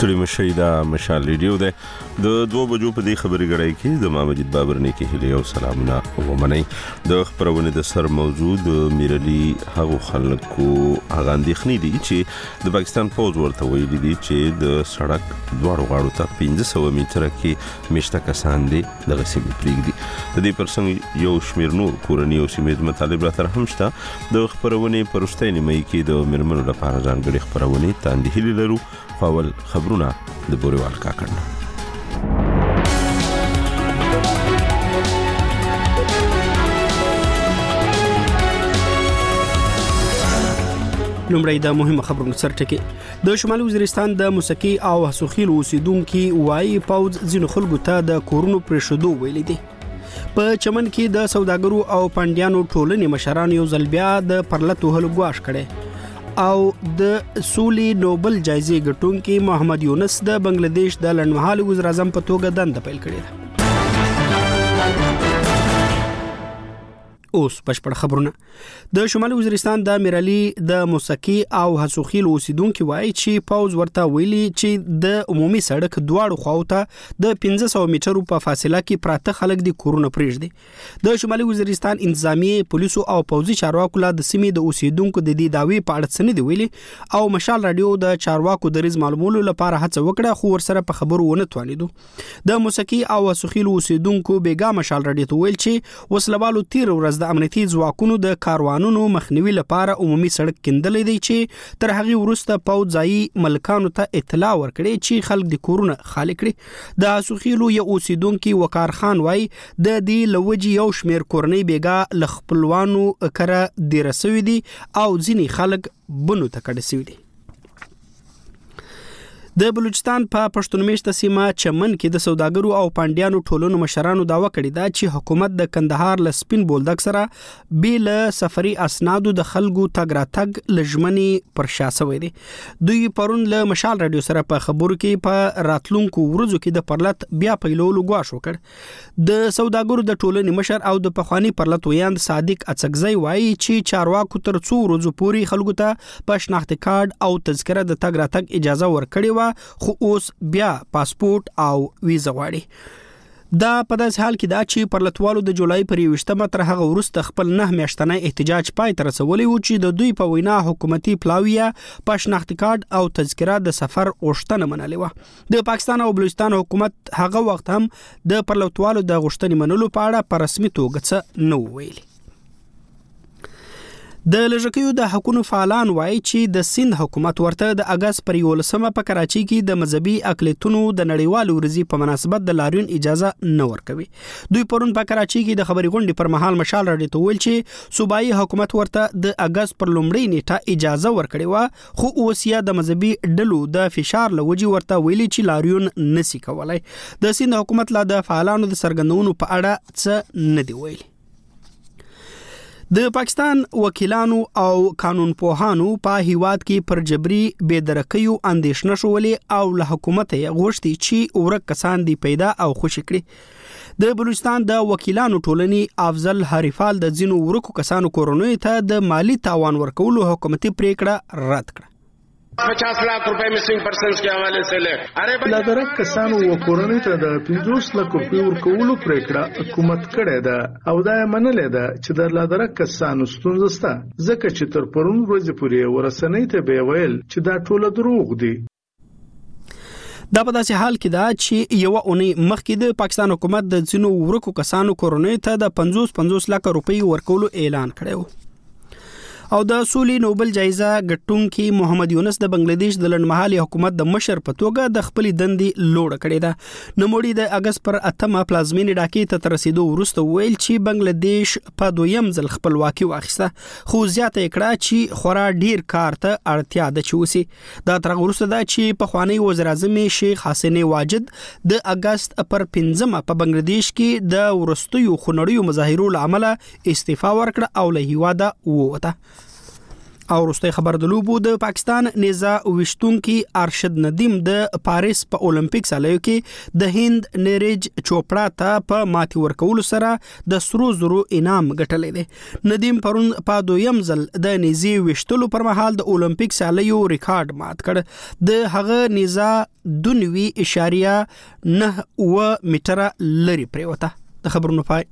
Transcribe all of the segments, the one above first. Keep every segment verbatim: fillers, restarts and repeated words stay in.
ستړي مشي دا مشال ریډیو ده د دوه بجو په دې خبري غړای کې د محمد بابر نه کې هلي او سلامونه ومني د خبرونه د سر موجود میرلی هغه خلکو هغه اندېخنې دي چې د پاکستان فوج ورته ویلي دي چې د سړک دواړو غاړو ته پنځه سوه میټره کې مشته کسان دي د غسیب پریږدي د دې پرڅنګ یو شمیر نور کورنۍ او سیمې مطالب را تر هم شته د خبرونه پرشتې نیمه کې د مرمنو لپاره ځانګړي خبرونه تاندې هلي لرو فاول خبرونه د بوريوال کاکړ لومړی د مهمه خبرونو سرټکی د شمالي وزیرستان د موسیقي او حسوخیل اوسیدونکو وایي پاوز ځینو خلکو ته د کورونو پرېښودو ویلي دي په چمن کې د سوداګرو او پاندیانو ټولنې مشران یو ځل بیا د پرلتو هلو ګواښ کړي او د سولي نوبل جایزې ګټونکي محمد یونس د بنگلاديش د لنډمهالي وزیر اعظم په توګه دنده پیل کړې ده. اوس بشپړ خبرونه. د شمالي وزیرستان د میرالي د موسیقي او حسوخیل اوسیدونکو وایي چې پاوز ورته ویلي چې د عمومي سړک دواړو خواو ته د پنځه سوه میټرو په فاصله کې پراته خلک د کورونه پرېږدي. د شمالي وزیرستان انتظامی پولیسو او پوځي چارواکو له د سیمې د اوسیدونکو د دې داوی په اړه څه نه دی ویلي او مشال رادیو د چارواکو د ریز معلومولو لپاره هڅه وکړه خو ورسره په خبرو ونه توانیدو. د موسیقي او حسوخیل اوسیدونکو بیګا مشال رادیو ته ویل چې وسلوالو تیر ورځ د امنیتي ځواکونو د کاروانونو مخنیوي لپاره عمومي سړک کیندلې دی چې تر هغه وروسته پوځایي ملکانو ته اطلاع ورکړي چې خلک د کورونه خالی کړي. د حسوخیلو یو اوسیدونکو وقار خان وای د دې لوجي یو شمیر کورنۍ بیګا لخپلوانو کړه د رسوي دي او ځینی خلک بنو ته کډه سوي دي. د بلوچستان په پښتون میشته سیمه چمن کې د سوداګرو او پاندیانو ټولنو مشرانو داوا کړی دا چې حکومت د کندهار ل سپین بولدک سره بیل سفري اسنادو د خلکو تګ را تګ لجمنی پر شاسوي دي. دوی پرون له مشال رادیو سره په خبرو کې په راتلونکو ورځو کې د پرلط بیا پیلولو غواړ وکړ. د سوداګرو د ټولنې مشر او د پخوانی پرلط ویاند صادق اڅکزی وایي چې چارواکو تر څو ورځو پورې خلکو ته په شناخت کارت او تذکره د تګ را تګ اجازه ورکړي خو اوس بیا پاسپورت او ویزا غواړي. دا په داسې حال کې دا چې پرلتوالو د جولای پر یوشتمه تر هغه وروسته خپل نه میاشتنی احتجاج پای ته رسولی و چې د دوی په وینا حکومتي پلاویه په شناخت کارت او تذکره د سفر غوښتنه منلې وه. د پاکستان او بلوچستان حکومت هغه وخت هم د پرلتوالو د غوښتنې منلو په اړه په رسمي توګه څه نه ویلي. د لژکیو د حقوقو فعالان وایي چې د سند حکومت ورته د اگست پر یولسمه په کراچۍ کې د مذهبي اقلیتونو د نړیوال ورځې په مناسبت د لاریون اجازه نه ورکوي. دوی پرون په کراچۍ کې د خبري غونډې پر مهال مشال راډیو ته ویل چې صوبایي حکومت ورته د اگست پر لومړۍ نیټه اجازه ورکړې و خو اوس یې د مذهبي ډلو د فشار لوجي ورته ویلي چې لاریون نسی کولای. د سند حکومت لا د فعالانو د سرګندونو په اړه څه نه دی ویلي. د پاکستان وکیلانو او قانون پوهانو په هیواد کې پر جبري بېدرکیو اندېښنه شولې او له حکومت یې غوښتي چې ورک کسان دی پیدا او خوشی کړي. د بلوچستان د وکیلانو ټولنې افضل حریفال د ځینو ورکو کسانو کورونو ته د مالی تاوان ورکولو حکومتي پریکړه رد کړه. पचास लाख रुपए missing persons के हवाले से ले अरे لادرک کسانو و کورنۍ ته د پنځوس لک روپیو ورکولو پریکړه حکومت کړې ده او دا یې منلې ده چې د لادرک کسانو ستونزه شته ځکه چې تر پرون ورځې پورې ورسنۍ ته به ویل چې دا ټول دروغ دي. دا په داسې حال کې دا چې یو اونۍ مخکې د پاکستان حکومت د ځینو ورکو کسانو کورنۍ ته د پنځوس پنځوس لک روپیو ورکولو اعلان کړی و. او د سولي نوبل جایزه ګټونکي محمد یونس د بنگلاديش د لنډمهالي حکومت د مشر په توګه د خپل دندې لوړ کړې ده. نوموړي د اگست پر اتمه پلازمینې ډاکې ته رسیدو وروسته ویل چې بنگلاديش په دویم ځل خپلواکي واخیسته خو زیاته کړه چې خورا ډیر کار ته اړتیا ده چې وسی. دا تر وروسته دا چې په خوانی وزیر اعظم شیخ حسین واجد د اگست پر پنځمه په بنگلاديش کې د ورستیو خنړیو مظاهرو لامل استعفا ورکړه او له هیواده ووته. او وروستي خبر د لوبو د پاکستان نزا وشتونکي ارشد ندیم د پاریس په اولمپیک سالیو کې د هند نیرج چوپړا ته په ماتي ورکولو سره د سرو زرو انعام ګټلی دی. ندیم پرون په دویم ځل د نزي وشتلو پر مهال د اولمپیک سالیو ریکارډ مات کړ. د هغه نزا دونوي اشاریه نه و میټره لري پریوته. د خبرونو پای.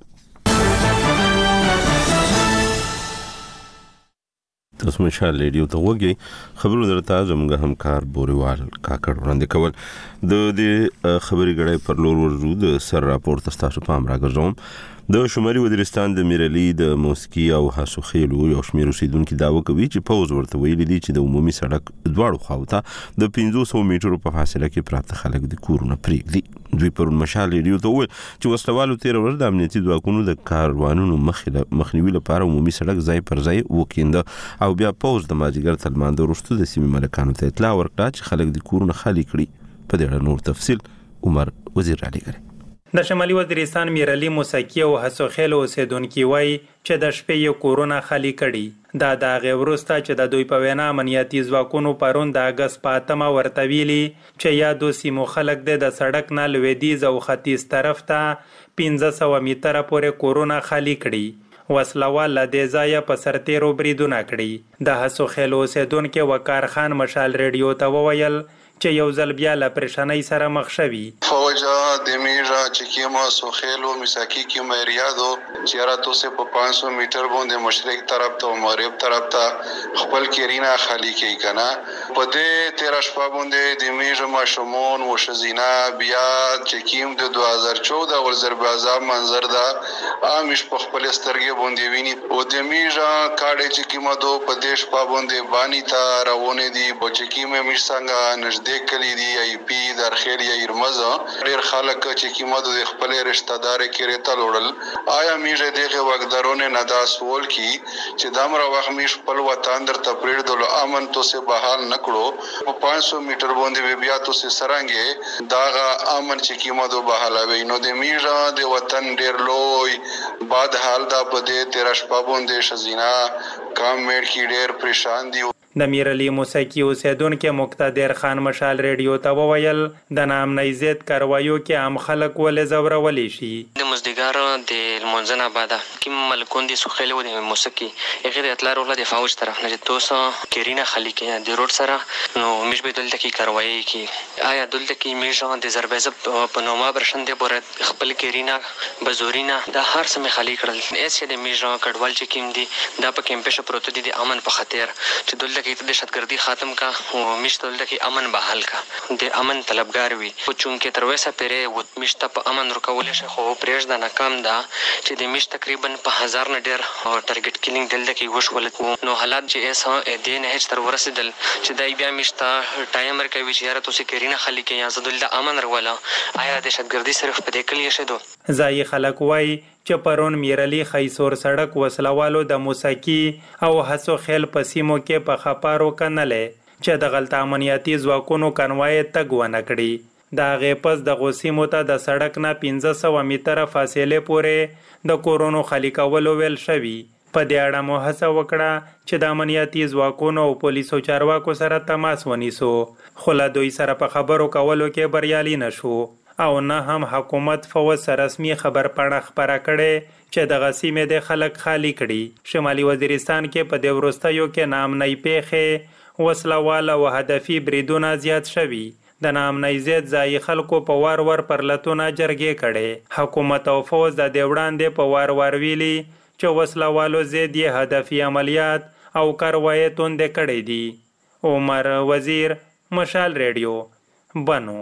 تاسو مشال ریډیو ته وګورئ. خبرونه درته زموږ همکار بوريوال کاکړ وړاندې کول. د دې خبري غړي پر لور ورجو د سر راپور تاسو په امر راګرځوم. د شمالي وزیرستان د میرالي د موسکی او هاسو خېلو یو شمېر اوسیدونکو داوا کوي چې پوز ورته ویلي دي چې د عمومي سړک دواړو خواته د پنځوس سوه میټرو په فاصله کې پراته خلک د کورونه پرېږدي. دوی پرون مشال ریډیو ته وویل چې وسلوالو تیر ورځ د امنیتي ځواکونو د کاروانونو مخنیوي لپاره عمومي سړک ځای پر ځای وکینده او بیا پوز د مازیګر تر لمانځه وروسته د سیمې ملکانو ته اطلاع ورکړه چې خلک د کورونه خالي کړي. په دې اړه نور تفصیل عمر وزیر را لېږلی. د شمالي وزیرستان میرالي موسکی او هسو خېلو اوسیدونکي وایي چې د شپې یې کورونه خالي کړي. دا د هغې وروسته چې د دوی په وینا امنیتي ځواکونو پرون د اګست په اتمه ورته ویلي چې یادو سیمو خلک د سړک نه لویدیځ او ختیځ طرف ته پنځه سوه میټره پورې کورونه خالي کړي. وسلوال له دې ځایه په سرتیرو بریدونه کړي. د هسو خېلو اوسیدونکي وقار خان مشال ریډیو ته وویل چې یو ځل بیا له پریشانۍ سره مخ شوي. فوجا د میرا چې کیما سوخیلو مساکی کی مریادو چیراتو سے په پانچ سو میټر باندې مشرق طرف ته او مغرب طرف ته خپل کیرینا خالی کی کنا. په دې تیرا شپه باندې د میرا ماشومون او شزینا بیا چې کیم د دوه هزار چودہ ول ضربازاب منظر دا امیش په خپل سترګې باندې ویني او د میرا کاړې چې کیما دو په دې شپه باندې بانی تا روونه دي بچ کیمه میش څنګه نږدې کلی دی ای پی در خیر یا ارمزه ډیر خلک چې کیمه د خپل رشتہ دار کې رته لوړل. آیا میږه دغه وګدارونه نه دا سوال کی چې دمر وخت میش خپل وطن در ته پرېږدل امن تو سه بحال نکړو په پانچ سو میټر باندې بیا تو سه سرانګي داغه امن چې کیمه دو بحالوي نو د میږه د وطن ډیر لوی باد حال دا په دې تیرش پابوندې شزینا کام مېړ کی ډیر پریشان دي. د میرالي موسکی اوسیدونکو مقتدر خان مشال ریډیو ته وویل د نامنۍ ضد کاروایو کې عام خلک ولې ځورولي شي. د مزدګار د لمونځنه بعد کوم ملکون دي سوخلو د موسکی هغه د اطلاع ورله د فوج طرف نه توسه کیرینا خلی کې د روډ سره نو مش به دلته کې کاروایی کې آیا دلته کې میژه د ضربېزب په نوما برشند بور خپل کیرینا بزورینا د هر سم خلی کړل اس د میژه کډوال چې کیم دي دا په کیمپش پروت دي د امن په خاطر چې دلته کې دهشتګردي ختم کا او مشتل د کې امن بحال کا د امن طلبګار وي او چونکه تر وسه پرې و مشت په امن ورکول شي خو پرېږ د ناکام ده چې د مشت تقریبا په هزار نه ډیر ټارګټ کیلینګ دل د کې وشول نو حالات چې اس د نه هیڅ تر ورسېدل چې دای بیا مشت ټایم ورکوي چې یاره تاسو کېرینه خلی کې یا زدل د امن ورولا آیا د دهشتګردي صرف په دې کلی شدو. ځای خلک وای چې پرون میرالي خیسور سړک وسلوالو د موسکی او هسو خیل په سیمو کې په خپارو کنلې چې د غلط امنیتي ځواکونو کنوای تګ ونه کړي. دا غیپس د غوسیمو ته د سړک نه پنځه سوه میټره فاصله پورې د کورونو خالی کولو ویل شوی. په دې اړه مو هڅه وکړه چې د امنیتي ځواکونو او پولیسو چارواکو سره تماس ونیسو خو له دوی سره په خبرو کولو کې بریالي نشو او نه هم حکومت فوج رسمي خبر پاڼه خبره کړي چې د غسیمې د خلک خالی کړي. شمالي وزیرستان کې په دې وروستیو کې نامنۍ پیښې وسلوال او هدفي بریدونه زیات شوي. د نامنۍ ضد ځایي خلکو په وار وار پرلتونه جرګې کړي. حکومت او فوج د دې وړاندې په وار وار ویلي چې وسلوالو ضد یې هدفي عملیات او کاروایې توندې کړې دي. عمر وزیر مشال ریډیو بنو.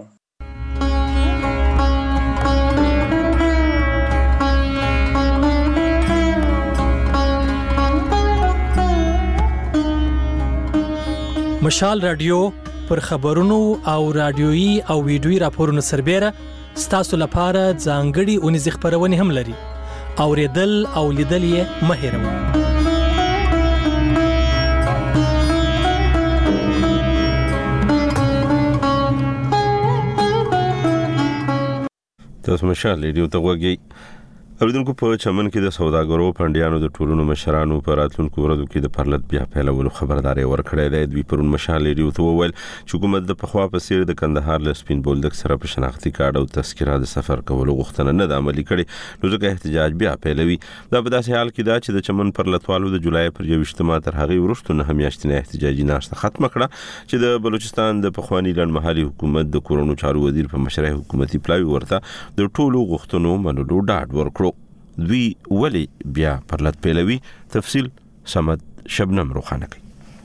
مشال رادیو پر خبرونو او رادیويي او ویډیويي راپورونو سربېره ستاسو لپاره ځانګړي اونیز خبرونه هم لري. اوریدل او لیدل یې مه هېروئ. تاسو مشال ریډیو ته وګورئ. اوریدونکو په چمن کې د سوداګرو پندیانو د ټولونو مشرانو په راتلونکو ورځو کې د پرلط بیا پیلولو خبرداري ورکړې ده. دوی پرون مشال ریډیو ته وویل چې حکومت د پخوا په څیر د کندهار له سپین بولدک سره په شناختی کارت او تذکره د سفر کولو غوښتنه نه د عملي کړي، نو ځکه احتجاج بیا پیلوي. دا په داسې حال کې ده چې د چمن پرلطوالو د جولای پر یوویشتمه تر هغې وروسته نه میاشتنۍ احتجاجي ناشته ختمه کړه چې د بلوچستان د پخواني لنډمهالي حکومت د کورونو چارو وزیر په مشرۍ حکومتي پلاوي ورته د ټولو غوښتنو منلو ډاډ ورکړو. دوی ولی بیا پرلط پیلوي؟ تفصیل سمد شبنم روخانه کوي.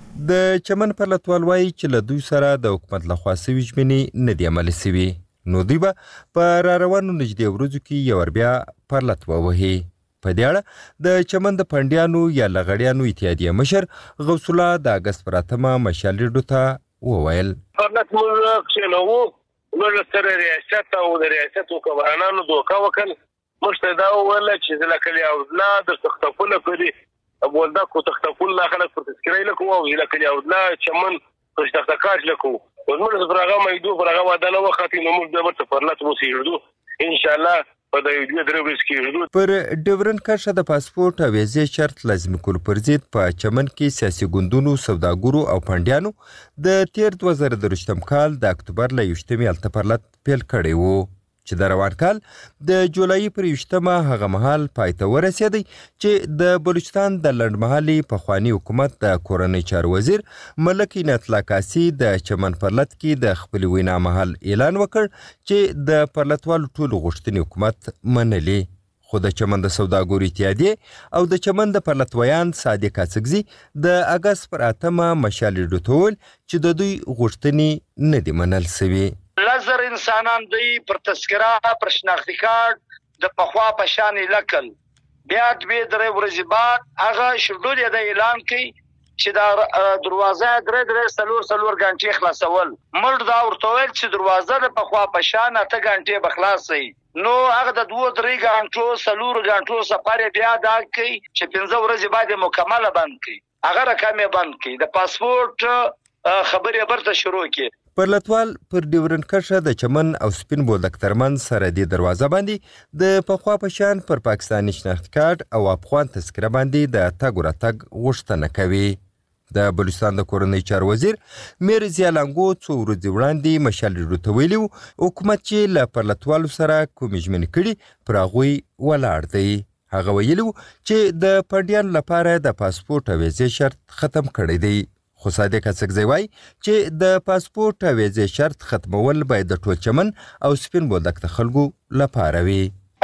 د چمن پرلطوال وایي چې له دوی سره د حکومت لخوا سوي ژمنې نه دي عملي سوي، نو دوی به په را روانو نږدې ورځو کې یو ور بیا پرلط ووهي. په دې اړه د چمن د پنډیانو یا لغړیانو اتحادیه مشر غوث الله د اګست پر اتمه مشال ریډیو ته وویل پرلط موږ کښېنوو، موږ سره ریاست او د ریاست حکمرانانو دوکه وکړ. موږ ته دا وویل چې ځله کلي اودلا د تختفونه کړي بولدک او تختفونه خلک په تذکرې لکو او ځله کلي اودلا چمن په تختکاج لکو موږ پر هغه مېدو پر هغه وعده نه وختي نو موږ به پرلط وسیږو ان شاء الله په دې دوه درې ورځې کې. پر ډیورن کرښه د پاسپورت او ویزې شرط لازمي کول پر ضد په چمن کې سیاسي ګوندونو، سوداګرو او پنډیانو د تیر دوه زره درویشتم کال د اکتوبر له یوویشتمې هلته پرلط پیل کړی و چې د روان کال د جولای پر یوویشتمه هغه مهال پای ته ورسېدی چې د بلوچستان د لنډمهالي پخواني حکومت د کورنۍ چارو وزیر ملک عنایت الله کاسي د چمن پرلط کې د خپلې وینا مهال اعلان وکړ چې د پرلطوالو ټولو غوښتنې حکومت منلي. خو د چمن د سوداګرو اتحادیې او د چمن د پرلطویان صادق اڅکزي د اګست پر اتمه مشال ریډیو ته وویل چې د دوی غوښتنې نه دي منل سوي. لزر انسانان دی پر تذکره پر شناختی کارت د پخوا په شان لکل بیا دوی درې ورځې بعد هغه شډول یې د اعلان کوي چې دا دروازه درې درې سلور سلور غنټې خلاصول. مړ دا ورته ویل چې دروازه د پخوا په شان اته غنټې بخلاصي، نو هغه د دوه درې غنټو سلور غنټو سفر بیا دا کوي چې پنځه ورځې بعد مکمله بند کوي، هغه رقم یې بند کوي. د پاسپورت خبرې برته شروع کړي. پرلطوال پر ډیورن کرښه د چمن او سپین بولدک ترمنځ سرحدي دروازه باندې د پخوا په شان پر پاکستاني شناخت کارت او افغان تذکره باندې د تګ راتګ غوښتنه کوي. د بلوچستان د کورنۍ چارو وزیر میر ضیالانګو څو ورځې وړاندې مشال ریډیو ته ویلي حکومت چې له پرلطوالو سره کومې ژمنې کړي پر هغوی ولاړ دی. هغه ویلي چې د پنډیانو لپاره د پاسپورت او ویزې شرط ختم کړی دی. خو صادق اڅکزي وایي چې د پاسپورت او ویزې شرط ختمول باید د ټول چمن او سپین بولدک د خلکو لپاره وي.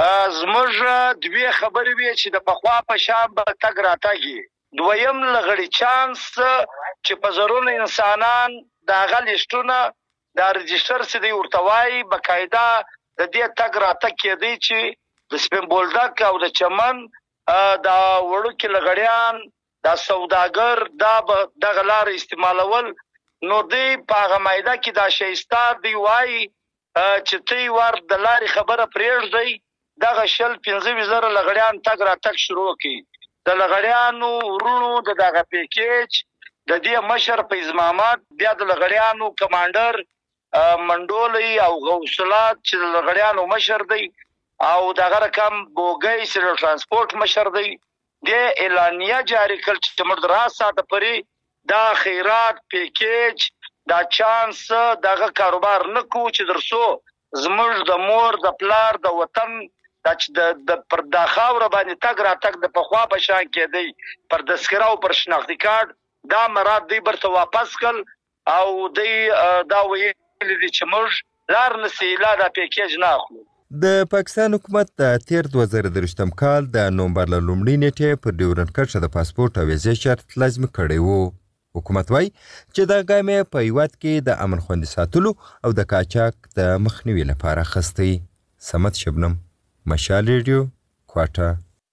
زموږ دوی خبرې وي چې د پخوا په شان به تګ راتګي. دویم لغړی چانس چې په زرونه انسانان د هغه لیسټونه د رجسټر سره دی ورته وایي بقاعده د دې تګ راتګ کېدی چې د سپین بولدک او د چمن د وړوکي لغړیان دا سوداګر دا دغه لار استعمالول، نو دی په هغه مایده کې دا شایسته دی وایي چې تی ور د لارې خبره پرېږدئ دغه شل پنځه زره لغړیان تګ راتګ شروع کړي. د لغړیانو ورونو د دغه پیکیج د دې مشر فیض محمد بیا د لغړیانو کمانډر منډولي او غوث الله چې د لغړیانو مشر دی او دغه رقم بوګي سره ترانسپورت مشر دی د اعلانیه جاری کړ چې مردرا ساته پرې دا خیرات پیکیج دا چانس دغه کاروبار نه کو چې درسو زموږ د مور د پلار د وطن د د پر د خاور باندې تګ راتګ د پخوا په شان کېدی پر تذکره او پر شناختی کارت دا مراد دی برته واپس کړ او دی دا ویل دي چې موږ لار نسی لا دا پیکیج نه اخلو. د پاکستان حکومت د تیر دوه زره درویشتم کال د نومبر له لومړۍ نیټې پر ډیورن کرښه د پاسپورت او ویزې شرط لازمي کړی و. حکومت وایي چې دا ګام یې په هیواد کې د امن خوندي ساتلو او د قاچاق د مخنیوي لپاره اخیستی. سمد شبنم، مشال ریډیو، کوټه.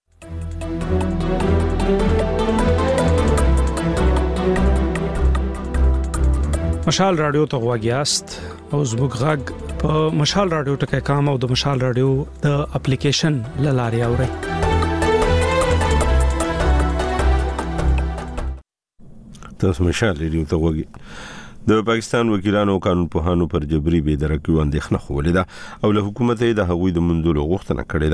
مشال رادیو ته غوږ یاست او زموږ غږ په مشال رادیو ټکی کام او د مشال رادیو د اپلیکیشن لاري اوري. تاسو مشال ریډیو ته غوږی. د پاکستان وکیلانو قانون پوهانو پر جبري بې درکې اندېښنه خولیده او له حکومت د هغوی د منځلو غوښتنه کړې ده.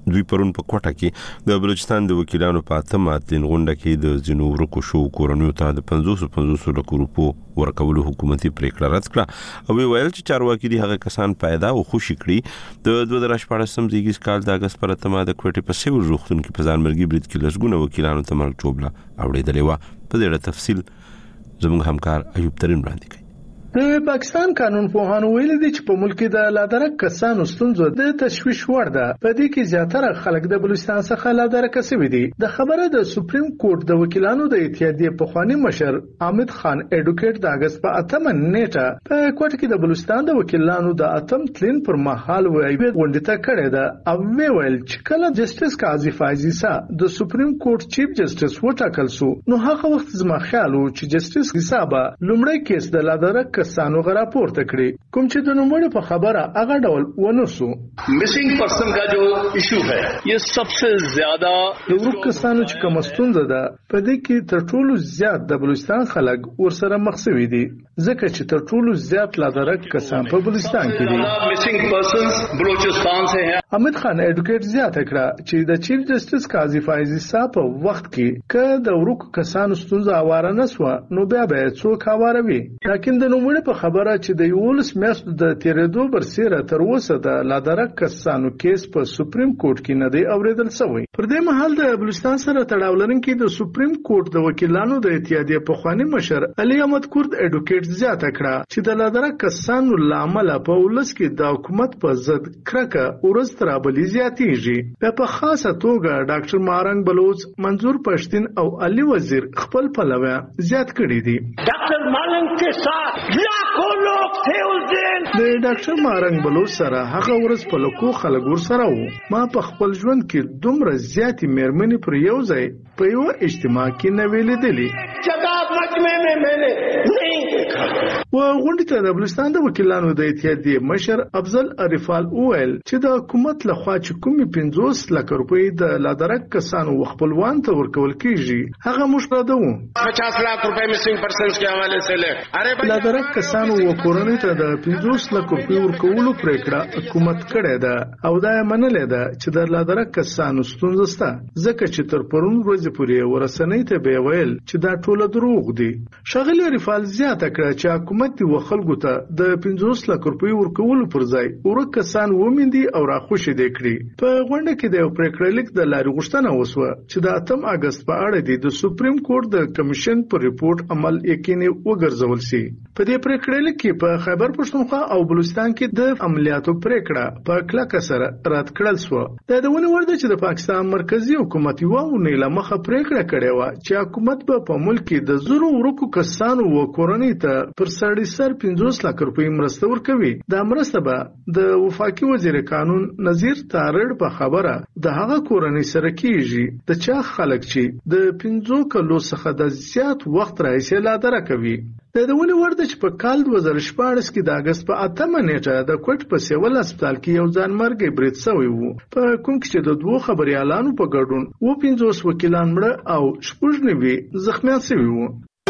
دوی پرون په کوټه کې د بلوچستان د وکیلانو په اتمه اتلین غونډه کې د ځینو ورکو شو کورنیو ته د پنځوس پنځوس لکو روپو ورکولو حکومتي پریکړه رد کړه او ویل چې چارواکي دي هغه کسان پیدا او خوشي کړي د دوه زره شپږم زیږیز کال د اگست پر اتمه د کوټې په سیول روختون کې په ځانمرګي برید کې لږګونه وکیلانو ته مرګ چوبله اوریدلې و. په دې تفصیل زموږ همکار ایوب ترین وړاندې کوي. د پاکستان قانون پوهانو ویل دي چې په ملک کې د لادرک کسانو ستونزو د تشویش وړ ده. په دې کې زیاتره خلک د بلوچستان څخه لادرک شوي دي. د خبره د سپریم کورټ د وکیلانو د اتحادیې پخوانی مشر حامد خان اډوکیټ د اگست په اتمه نیټه په کوټه کې د بلوچستان د وکیلانو د اتم تلین پر مهال وایي غونډه ته کړې ده او ویل چې کله جسټس قاضي فایزي سا د سپریم کورټ چیف جسټس وټاکل سو نو هغه وخت زما خیال و چې جسټس حسابه لومړی کیس د لادرک کسانو غرا پورته کړی کوم چې د نوموړي په خبره هغه ډول ونسو. मिसिंग पर्सन का जो इशू है ये सबसे ज्यादा د ورک کسانو چې کوم ستونزه ده په دې کې تر ټولو زیات د بلوچستان خلک ورسره مخ شوي دي ځکه چې تر ټولو زیات لادرک کسان په بلوچستان کې دي. Missing persons بلوچستان سے ہیں. حامد خان اډوکیټ زیاته کړه چې د چیف جسټس قاضي فایزي صاحب په وخت کې ک د ورک کسانو ستونزه اواره نسو نو بیا به څوک اوروي. لکه د نوموړي په خبره چې د یولس میاشتو د تیرېدو برسیره تر اوسه د لادرک کسانو کیس په سپریم کورټ کې نه دی اوریدل شوی. پر دې مهال د بلوچستان سره تړاو لرونکي د سپریم کورټ د وکیلانو د اتحادیې پخوانی مشر علي احمد کورد اډوکیټ زیاته کړه چې د لادرک کسانو لامل په ولس کې د حکومت په ضد کرکه ورځ تر بلې زیاتېږي. په خاصه توګه ډاکټر مارنګ بلوچ منظور پښتين او علي وزیر خپل پلوه زیات کړی دي. ډاکټر مارنګ के साथ लाखों लोग थे उस दिन. د ډاکټر مارنګ بلوچ سره هغه ورځ په لکو خلک ورسره وو. ما په خپل ژوند کې دومره زیاتې مېرمنې پر یو ځای په یو اجتماع کې نه ویلې دي. شباب مجمع میں میں نے نہیں دیکھا. و غونډې ته د بلوچستان د وکیلانو د اتحادیې مشر افضل عرفال اویل چې د حکومت لخوا چې کومې پنځوس لک روپۍ د لادرک کسانو خپلوان ته ورکول کیږي هغه مشرده وو. पचास लाख रुपए मिसिंग पर्सनस के हवाले से ले. अरे لادرک کسانو و کورنۍ ته د پنځوس لک روپۍ ورکولو پریکړه حکومت کړې ده او دا منلې ده چې د لادرک کسانو ستونزه شته ځکه چې تر پرون ورځې پورې ورسنۍ ته به ویل چې دا ټول دروغ دي. شغل عرفال زیاته کړه چې حکومت دی وخلکو ته د پنځوس لک روپۍ ورکولو پر ځای ورک کسان ومندي او راخوشي دي کړی. په غونډه کې د یو پریکړه لیک د لاري غوښتنه وسوه چې د اتم اگست په اړه دی د سپریم کورټ د کمیشن پر ریپورت عمل یقیني وګرځول شي. په دې پریکړه لیک کې په خیبر پښتونخوا او بلوچستان کې د عملیاتو پریکړه په کلک سره رد کړل شو. دا د ونی ورده چې د پاکستان مرکزی حکومت یو نه لمخه پریکړه کړې و چې حکومت به په ملک کې د زرو ورکو کسانو و کورنۍ ته پر سړی سر پنځوس لک روپۍ مرسته ورکوي. دا مرسته به د وفاقي وزیر قانون نظیر تارړ په خبره د هغه کورنۍ سره کیږي د چا خلک چې د پنځو کلو څخه د زیات وخت راځي لادرک کوي. د دونی ورده چې په کال دوه زره شپږ کې د اگست په اتمه نیټه د کوټ په سیول هسپتال کې یو ځانمرګي برید شوی وو په کوم کې چې د دوه خبريالانو په ګډون و پنځوس وکیلان مړه او شپږ نوي زخمیان شوي وو.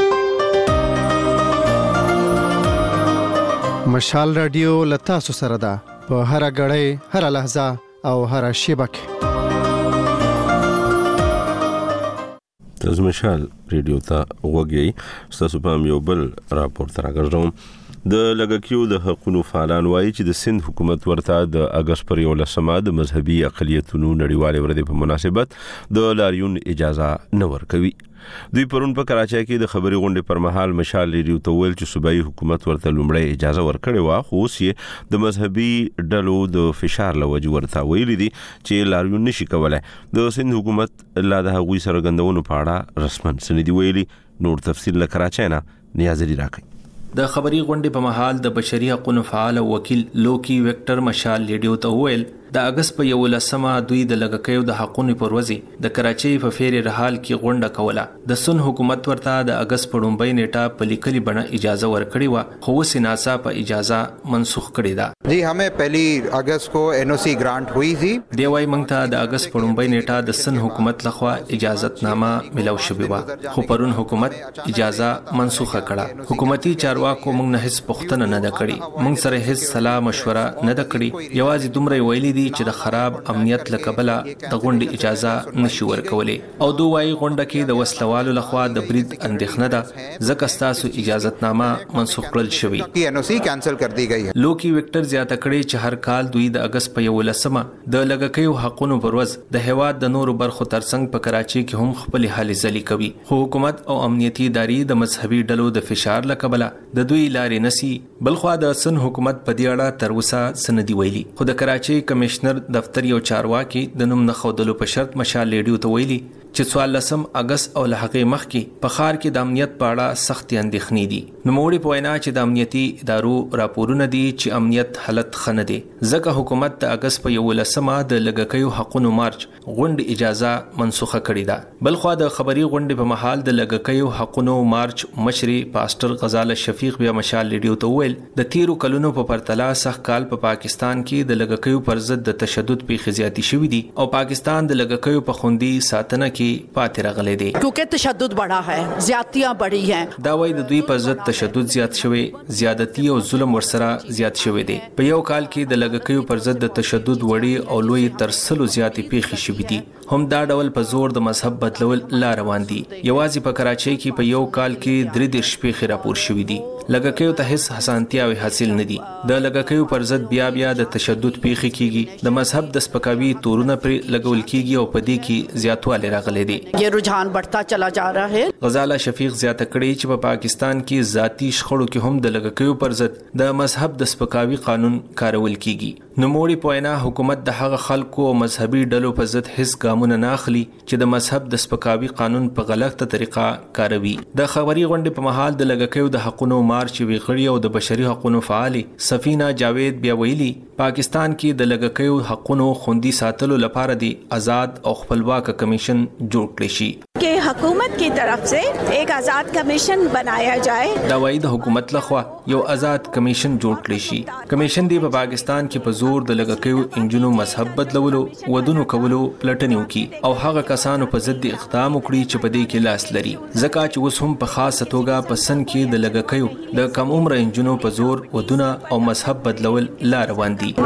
مشال رادیو لتا سو سره ده په هر غړې هر لحظه او هر شیبه کې. تاسو مشال ریډیو ته وګورئ. تاسو په یو بل راپور تر راغږم د لګکیو د حقوقو فعالان وایي چې د سند حکومت ورته د اگست پر یو لسمه د مذهبي اقلیتونو نړیوال ورځ په مناسبت د لاریون اجازه نه ورکوي. دوی پرون په کراچۍ کې د خبري غونډې پر مهال مشال ریډیو ته ویل چې صوبایي حکومت ورته لومړی اجازه ورکړې و خو اوس یې د مذهبي ډلو د فشار لوجه ورته ویلي دي چې لاریون نشي کولای. د سند حکومت لا د هغوی سره غندونو په اړه رسمن سندي ویلي. نور تفصیل له کراچۍ نه نیازري راکړي. د خبري غونډې په مهال د بشري حقوقو فعال وکیل لوکی ویکټر مشال ریډیو ته ویل د اگست په یو لسمه دوی د لګکیو د حقوقو پر ورځ د کراچۍ په فیر رحال کې غونډه کوله. د سن حکومت ورته د اگست په لومړۍ نیټه په لیکلي بڼه اجازه ورکړې و خو اوس ناسا په اجازه منسوخ کړې ده. جی हमें पहली अगस्त को एनओसी ग्रांट हुई थी. دی وايي موږ ته د اگست په لومړۍ نیټه د سن حکومت لخوا اجازت نامه ملو شوې و خو پرون حکومت اجازه منسوخه کړه. حکومتي چارواکو موږ نه هیڅ پوښتنه نه ده کړې. موږ سره هیڅ سلا مشوره نه ده کړې. یوازې دومره ویلي دي دي چې د خراب امنیت لکبله د غونډې اجازه نشي ورکولې او دوی وايي غونډه کې د وسلوالو لخوا د برید اندېښنه ده ځکه ستاسو اجازتنامه منسوخ کړل شوی. این او سی کینسل کړ دی گئی. لوکی وکټر زیاته کړي چې هر کال دوی د اگست په یولسمه د لګکیو حقونو پر ورځ د هیواد د نورو برخو ترڅنګ په کراچي کې هم خپل حالې ځلې کوي. خو حکومت او امنیتي ادارې د مذهبي ډلو د فشار لکبله د دوی لارې نسی. بلخوا د سن حکومت په دې اړه تر اوسه سندي ویلي. خو د کراچي کمشنر دفتر یو چارواکي د نوم نه خودلو په شرط مشال لیډیو ته ویلي چې څوارلسم اگست او له هغې مخکې په ښار کې د امنیت په اړه سختې اندېښنې دي. نوموړي په وینا چې د امنیتي ادارو راپورونه دي چې امنیت حالت ښه نه دی ځکه حکومت د اگست په یولسمه د لګکیو حقونو مارچ غونډې اجازه منسوخه کړې ده. بلخوا د خبري غونډې په مهال د لګکیو حقونو مارچ مشري پاستر غزاله شفیق بیا مشال لیډیو ته وویل د تیرو کلونو په پرتله سخت کال په پا پاکستان کې د لګکیو پر ضد د تشدد پیښې زیاتې شوې دي او پاکستان د لګکیو په خوندي ساتنه کې پاتې راغلی دی. کیونکہ تشدد بڑا ہے، زیاتیاں بڑی ہیں. دا وایي د دوی پر ضد تشدد زیات شوی، زیادتی او ظلم ورسره زیات شوی دی. په یو کال کې د لګکیو پر ضد د تشدد وړي او لوی تر سلو زیاتې پیښې شوې دي. هم دا ډول په زور د مذهب بدلول لا روان دي. یوازې په کراچۍ کې په یو کال کې درې دېرش پیښې راپور شوې دي. لګکیو ته هیڅ حساسیتاوي حاصل نه دي. د لګکیو پر ضد بیا بیا د تشدد پیښې کیږي، د مذهب د سپکاوي تورونه پر لګول کیږي او په دې کې زیاتوالی راغلی دی. یہ رجحان بڑھتا چلا جا رہا ہے. غزاله شفیق زیاته کړي چې په پا پاکستان کې ذاتی شخړو کې هم د لګکیو پر ضد د مذهب د سپکاوي قانون کارول کیږي. نوموړي په وینا حکومت د هغه خلکو او مذهبي ډلو په ضد هیڅ ګامونه نه اخلي چې د مذهب د سپکاوي قانون په غلطه طریقه کاروي. د خبري غونډې په مهال د لګکیو د حقونو مارچ ویغړی او د بشري حقوقو فعال سفینه جاوید بیا ویلي پاکستان کې د لګکیو حقونو خوندي ساتلو لپاره دی آزاد او خپلواک کمیشن جوړ کړی شي کہ حکومت کی طرف سے ایک آزاد کمیشن بنایا جائے. دا وایي د حکومت لخوا یو آزاد کمیشن جوړ کړی شي. کمیشن دی په پاکستان کې په زور د لګکیو انجنونو مذهب بدلولو، ودونو کولو پلټنې وکړي او هغه کسانو په ضد اقدام وکړي چې په دې کې لاس لري. ځکه چې اوس هم په خاصه توګه په سن کې د لګکیو د کم عمر انجنونو په زور ودونه او مذهب بدلول لا روان دي.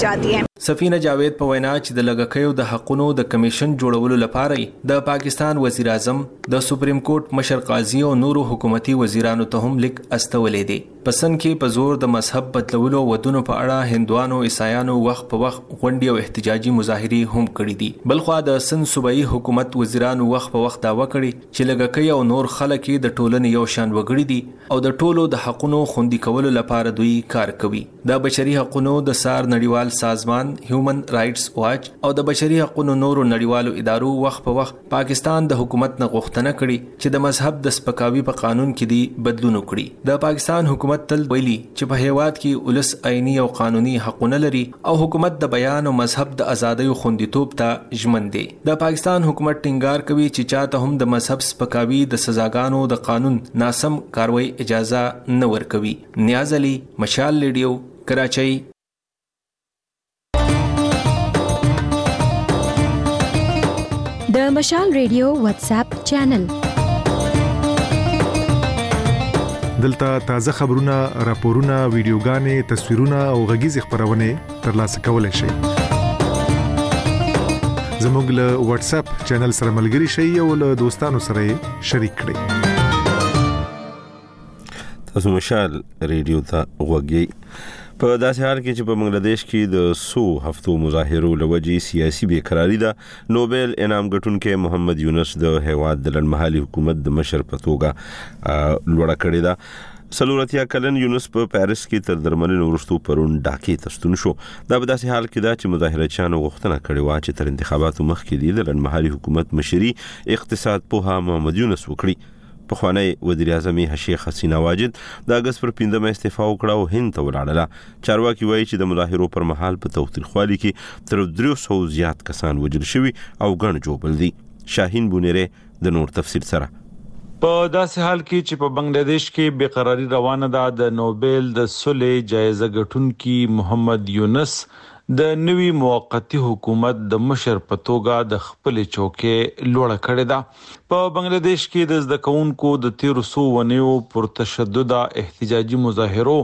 سفینه جاوید په وینا چې د لګکیو د حقونو د کمیشن جوړولو لپاره د پاکستان وزیر اعظم، د سپریم کورټ مشر قاضي او نورو حکومتي وزیرانو ته هم لیک استولې دي. پسند کې په زور د مذهب بدلولو ودونو په اړه هندوانو عیسایانو وخت په وخت غونډې او احتجاجي مظاهرې هم کړې دي. بلخوا د سن صوبایي حکومت وزیرانو وخت په وخت داوا کړي چې لګکۍ او نور خلک د ټولنې یو شان وګړي دي او د ټولو د حقونو خوندي کولو لپاره دوی کار کوي. د بشري حقونو د سار نړیوال سازمان هیومن رائټس واچ او د بشري حقونو نورو نړیوالو ادارو وخت په وخت پاکستان د حکومت نه غوښتنه کړې چې د مذهب د سپکاوي په قانون کې دی بدلون وکړي. د پاکستان حکومت تل ویلي چې په هیواد کې ولس آئینی او قانوني حقونه لري او حکومت د بیان او مذهب د ازادۍ خوندیتوب ته ژمن دی. د پاکستان حکومت ټینګار کوي چې چاته هم د مذهب سپکاوي د سزاګانو د قانون ناسم کاروي اجازه نه ورکوي. نیاز علي، مشال لیډیو، کراچۍ. د مشال ریډیو واتس اپ چینل دلته تازه خبرونه، راپورونه، ویډیوګانې، تصویرونه او غږیز خبرونه ترلاسه کولای شئ. زموږ له واتس اپ چینل سره ملګري شئ او له دوستانو سره شریک کړئ. تاسو مشال ریډیو ته وګورئ. په داسې حال کې چې په بنگلاديش کې د سو هفتو مظاهرو لوجې سیاسي بیقراری ده، نوبل انعام ګټونکي محمد یونس د هیواد د لړمحلي حکومت د مشر په توګه لوړه کړې ده. سلورتیا کلن یونس په پاریس کې تر درملنې وروسته پرون ډاکې ته ستون شو. دا په داسې حال کې ده چې مظاهرچیانو غوښتنه کړې وه چې تر انتخاباتو مخکې د لړمحلي حکومت مشري اقتصاد پوها محمد یونس وکړي. پخوانی وزیر اعظم شیخ حسینه واجد د اگست پر پنځمه استعفا وکړه او هند ته ولاړله. چارواکي وایي چې د مظاهرو پر مهال په توترخوالي کې تر درې سوه زیات کسان وژل شوي او ګڼ جوړ دي. شاهین بونیره د نور تفصیل سره. په داسې حال کې چې په بنگلاديش کې بیقراری روانه ده، د نوبل د صلح جایزه ګټونکي محمد یونس د نوي موقتی حکومت د مشر په توګه د خپل چوکۍ لوړه کړې ده. په بنگلاديش کې د زده کوونکو د تیرو سو ونیو پر تشدد احتجاجي مظاهرو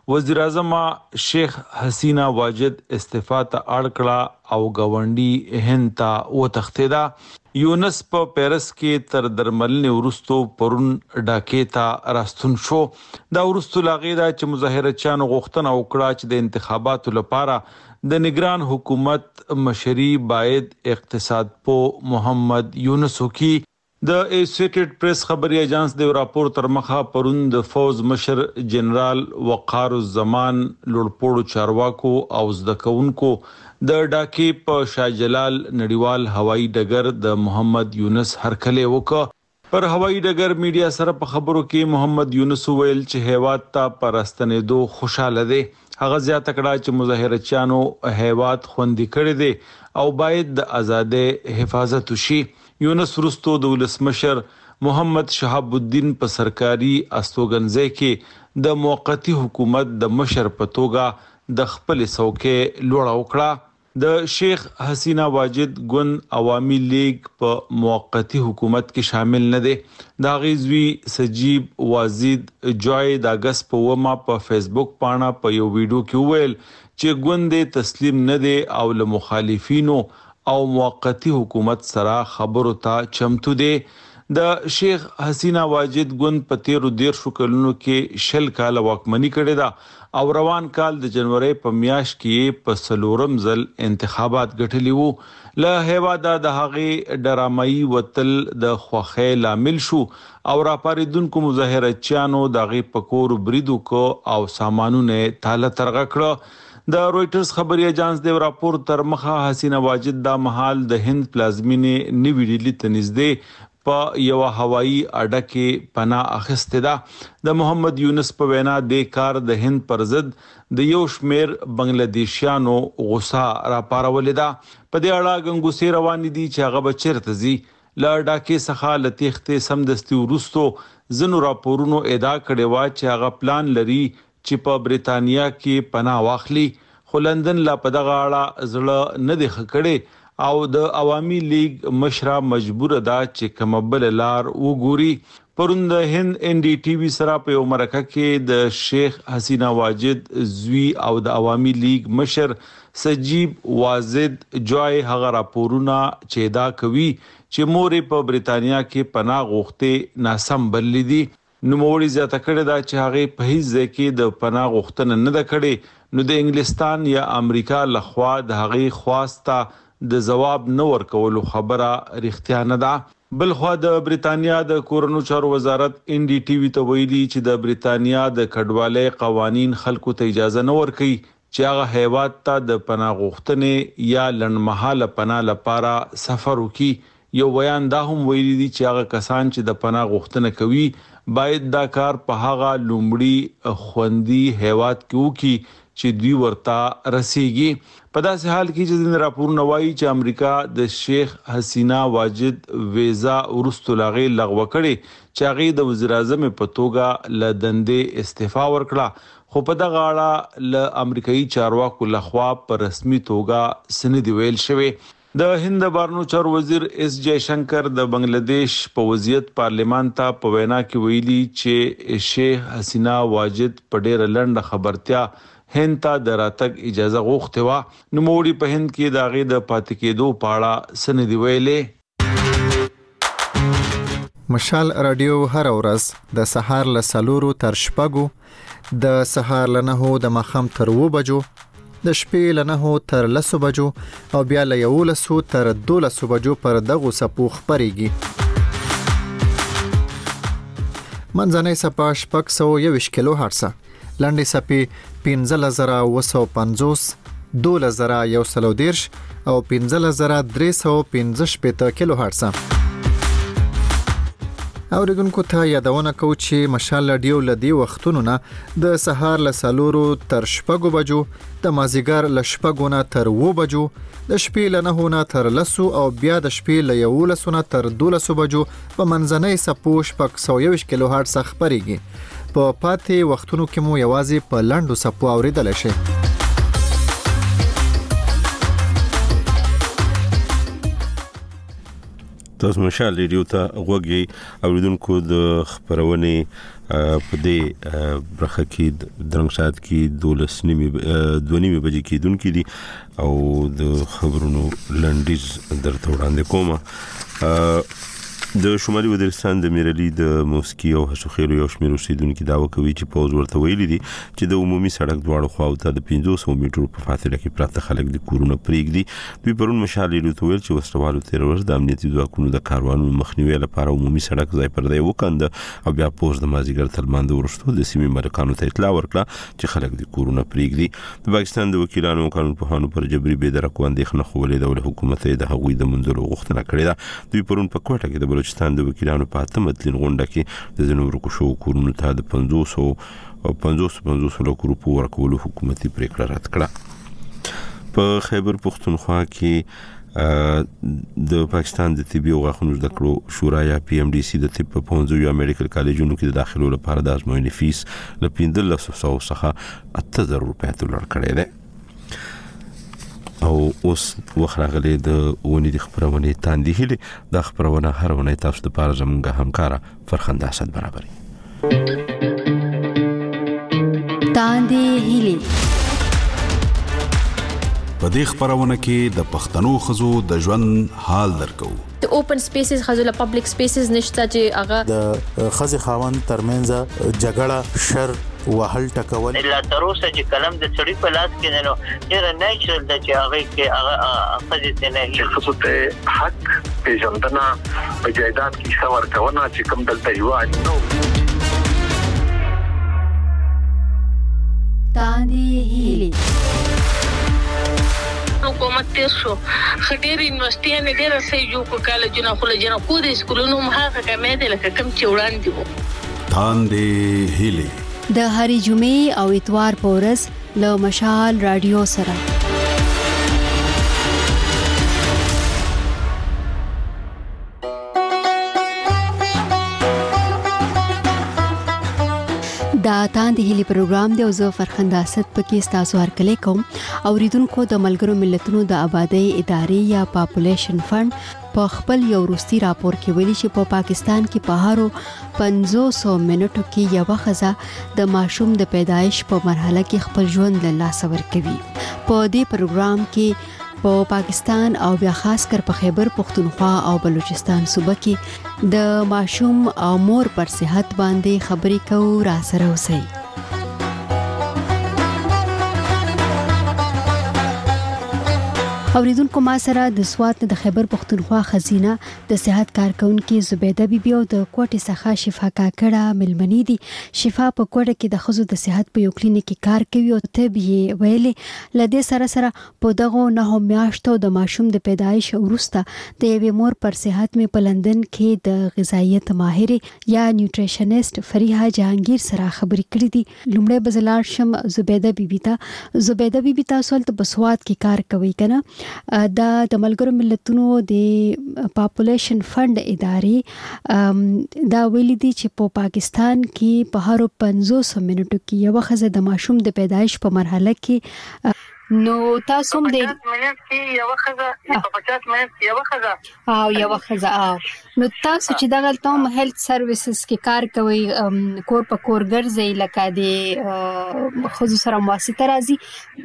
وزیر اعظم شیخ حسینه واجد استعفا ته اړ کړه او گاونډي هند ته وتښتېده. یونس په پیرس کې تر درملنې وروستو پرون ډاکې ته راستون شو. دا وروستو لاغې ده چې مظاهرچیانو غوښتنه وکړه چې د انتخاباتو لپاره د نگران حکومت مشري باید اقتصاد پوه محمد یونس وکړي. د ایسوسییټډ پریس خبري اژانس د راپور تر مخه پرون د فوز مشر جنرال وقار الزمان لوړپوړو چارواکو او زده کوونکو د ډاکې په شاه جلال نړیوال هوایي ډګر د محمد یونس هرکلی وکړ. پر هوایي ډګر میډیا سره په خبرو کې محمد یونس ویل چې هیواد ته پرستنېدو خوشاله دی. هغه زیاته کړه چې مظاهرچیانو هیواد خوندي کړی دی او باید د ازادۍ حفاظت وشي. یونس وروستو د ولسمشر محمد شهاب الدین په سرکاري استوګنځي کې د موقتی حکومت د مشر په توګه د خپل څوکۍ لوړه وکړه. د شیخ حسینه واجد ګوند عوامي لیگ په موقتی حکومت کې شامل نه دی. دا غیزوی سجیب واجد جوای د اگست په ومه په فیسبوک پاڼه په یو ویډیو کې وویل چې ګوند تسلیم نه دی او له مخالفینو او موقتی حکومت سره خبرو ته چمتو دی. د شیخ حسینه واجد ګوند په تیرو دیرشو کلونو کې شل کاله واکمني کړې ده او روان کال د جنوري په میاشت کې په څلورم ځل انتخابات ګټلي وو. له هیواده د هغې ډرامایي وتل د خوښۍ لامل شو او راپاریدونکو مظاهرچیانو د هغې په کور برید وکړ او سامانونه تاله ترغه کړه. د رويټرز خبري اژانس د راپور تر مخه حسینه واجد د محل د هند پلازمینې نیوی ډیلی ته نږدې په یو هوایی اډه کې پناه اخیسته ده. د محمد یونس په وینا د کار د هند پر ضد د یو شمیر بنگلاديشیانو غوسه را پارولې ده. په دې اړه غنګوسې روان دي چې هغه به چیرته ځي. له ډاکې څخه لتیختې سمدستي وروستو ځینو راپورونو ادعا کړې وه چې هغه پلان لري چې په بریتانیا کې پناه واخلي. خو لندن لا په دغه اړه زړه نه دی ښه کړی او د عوامي لیگ مشره مجبور ده چې کومه بل لار وګوري. پرون د هند ان ډي ټي وي سره په یو مرکه کې د شیخ حسینه واجد زوی او د عوامي لیگ مشر سجیب واجد جوای هغه راپورونه چې دا کوي چې مورې په بریتانیا کې پناه غوښتې ناسم بللي دي. نوموړي زیاته کړې ده چې هغې په هیڅ ځای کې د پناه غوښتنه نه ده کړې، نو د انګلستان یا امریکا لخوا د هغې خواسته د جواب نه ورکولو خبره رښتیا نه ده. بلخوا د بریتانیا د کورونو چارو وزارت ان ډي ټي وي ته ویلي چې د بریتانیا د کډوالۍ قوانین خلکو ته اجازه نه ورکوي چې هغه هیواد ته د پناه غوښتنې یا لنډمهاله پناه لپاره سفر وکړي. یو بیان دا هم ویلي دي چې هغه کسان چې د پناه غوښتنه کوي باید دا کار په هغه لومړي خوندي هیواد کې وکړي چې دوی ورته رسیږي. په داسې حال کې چې د راپورونو وایي چې امریکا د شیخ حسینه واجد ویزا وروستو لاغې لغوه کړې چې هغې د وزیر اعظم په توګه له دندې استعفا ورکړه، خو په دغه اړه له امریکایي چارواکو لخوا په رسمي توګه څه نه دي ویل شوي. د هند بهرنیو چارو وزیر اس جے شنکر د بنگلاديش په وضعیت پارلیمان ته په وینا کې ویلي چې شیخ حسینه واجد په ډېره لنډه خبرتیا هند ته د راتګ اجازه غوښتې وه. نوموړي په هند کې د هغې د پاتې کېدو په اړه څه نه دي ویلي. مشال رادیو هر ورځ د سهار له څلورو تر شپږو، د سهار له نهو د ماښام تر اووه بجو، د شپې له نهو تر لسو بجو او بیا له یولسو تر دولسو بجو پر دغو څپو خپرېږي. منځنۍ څپه شپږ سوه یوویشت کیلو هرټزه، لنډې څپې پنځلس زره اووه سوه پنځوس، دولس زره یو سل او دېرش او پنځلس زره درې سوه پنځه شپېته کیلو هرټزه. اوریدونکو ته یادونه کوو چې مشال رادیو له دې وختونو نه د سهار له څلورو تر شپږو بجو، د مازدیګر له شپږو نه تر اووه بجو، د شپې له نهو نه تر لسو او بیا د شپې له یولسو نه تر دولسو بجو په منځنۍ څپو شپږ سوه یوویشت کیلو هرټزه خپرېږي. په پاتې وختونو کې مو یوازې په لنډو څپو اوریدلی شئ. تاسو مشال ریډیو ته غوږی اوریدونکو د خبرونه په دې برخه کې درنګ سات کې دولس نیمه دونیمه بجې کې دونکو دي او د خبرونو لنډیز درته وړاندې کوم. د شمالي وزیرستان د میرلی د موسکی او حسوخیلو یو شمېر اوسیدونکو داوا کوي چې پوز ورته ویلي دي چې د عمومي سړک دواړو خواو ته د پنځوس میټرو په فاصله کې پراته خلک د کورونو پرېږدي. دوی پرون مشال ریډیو ته ویل چې وسلوالو تیر ورځ د امنیتي ځواکونو د کاروانونو مخنیوي لپاره عمومي سړک ځای پر ځای وکند او بیا پوز د مازیګر تر لمانځه وروسته د سیمې ملکانو ته اطلاع ورکړه چې خلک د کورونو پرېږدي. د پاکستان د وکیلانو او قانونپوهانو پر جبري بې درکو اندېښنه خولې د حکومت د هغوی د منځلو غوښتنه کړې ده. دوی پرون په کوټه کې د بلوچستان د وکیلانو په اتمتلین غونډه کې د ځینو ورکو شو کورونو ته د پنځوس او پنځوس پنځوس لک روپو ورکولو حکومتي پریکړه رد کړه. په خیبر پختونخوا کې د پاکستان د طبي او غاښونو زده کړو شورا یا پی ام ډي سي د طب په پونځو یا میډیکل کالجونو کې د داخلو لپاره د ازموینې فیس له پنځلس سوه څخه اته زره روپۍ ته لوړ کړی دی. او اوس وخراغله د ونی د خبرونه تاندې هله د خبرونه هر ونه تاسو د پاره زمونږه همکارا فرخنده اسد برابرۍ تاندې هله په دې خبرونه کې د پښتنو خزو د ژوند حال درکو. د اوپن سپیسز خزو له پبلک سپیسز نشته چې هغه د خزي خاوند ترمنځ جګړه شر وهل ټکول الا تروسه چې کلم د چړې په لاس کې نه نو ډېر نیچرل د چې هغه کې هغه خزي نه چې خصوصي حق پیژندنه په جایداد کې څور کونه چې کوم دلته یو نو تاندې هیلي حکومت تیر شو خډیر یونیورسيټي نه ډېر سې جو کو کالجونه خو له جنا کو د سکولونو مخه کمې دي لکه کم چې وړاندې وو. تاندې هیلي د هری جمعې او اتوار په ورځ له مشال رادیو سره دا تاندې هلي پروګرام دی او زه فرخنده اسد پکې تاسو هرکلی کوم. اوریدونکو د ملګرو ملتونو د آبادی ادارې یا پاپولیشن فند په خپل یو وروستي راپور کې ویلي چې په پاکستان کې په هارو پنځوس منټو کې یو ښځه د ماشوم د پیدایش په مرحله کې خپل ژوند له لاسه ورکوي. په دې پروګرام کې په پاکستان او بیا خاص کر په خیبر پختونخوا او بلوچستان صوبه کې د ماشوم او مور پر صحت باندې خبرې کوو. را سره اوسئ. اوریدونکو ما سره د سوات د خیبر پختونخوا خزینه د صحت کارکونکو زبیده بیبي او د کوټې څخه شفا کاکړه ملمنې دي. شفا په کوټه کې د خزو د صحت په یو کلینیک کې کار کوي او طب یې ویلې لدې سره سره په دغه نه میاشتو د ماشوم د پیدایش وروسته د یوې مور پر صحت می په لندن کې د غذایت ماهر یا نیوټریشنست فریحه جهانگیر سره خبرې کړې دي. لومړی بزلار شم زبیده بیبي ته. زبیده بیبي تاسو ته په سوات کې کار کوي کنه؟ دا د ملګرو ملتونو د پاپولیشن فند ادارې دا ویلي دي چې په پاکستان کې په هر پنځوس منټو کې یو ښځه د ماشوم د پیدایش په مرحله کې نو تاسو هم د منټ کې یو ښځه په پچاس منټ کې یو ښځه او یو ښځه او نو تاسو چې دغه تم هیلث سرویسز کې کار کوي کور په کور ګرځي لکه د خصوص سره واسطه راځي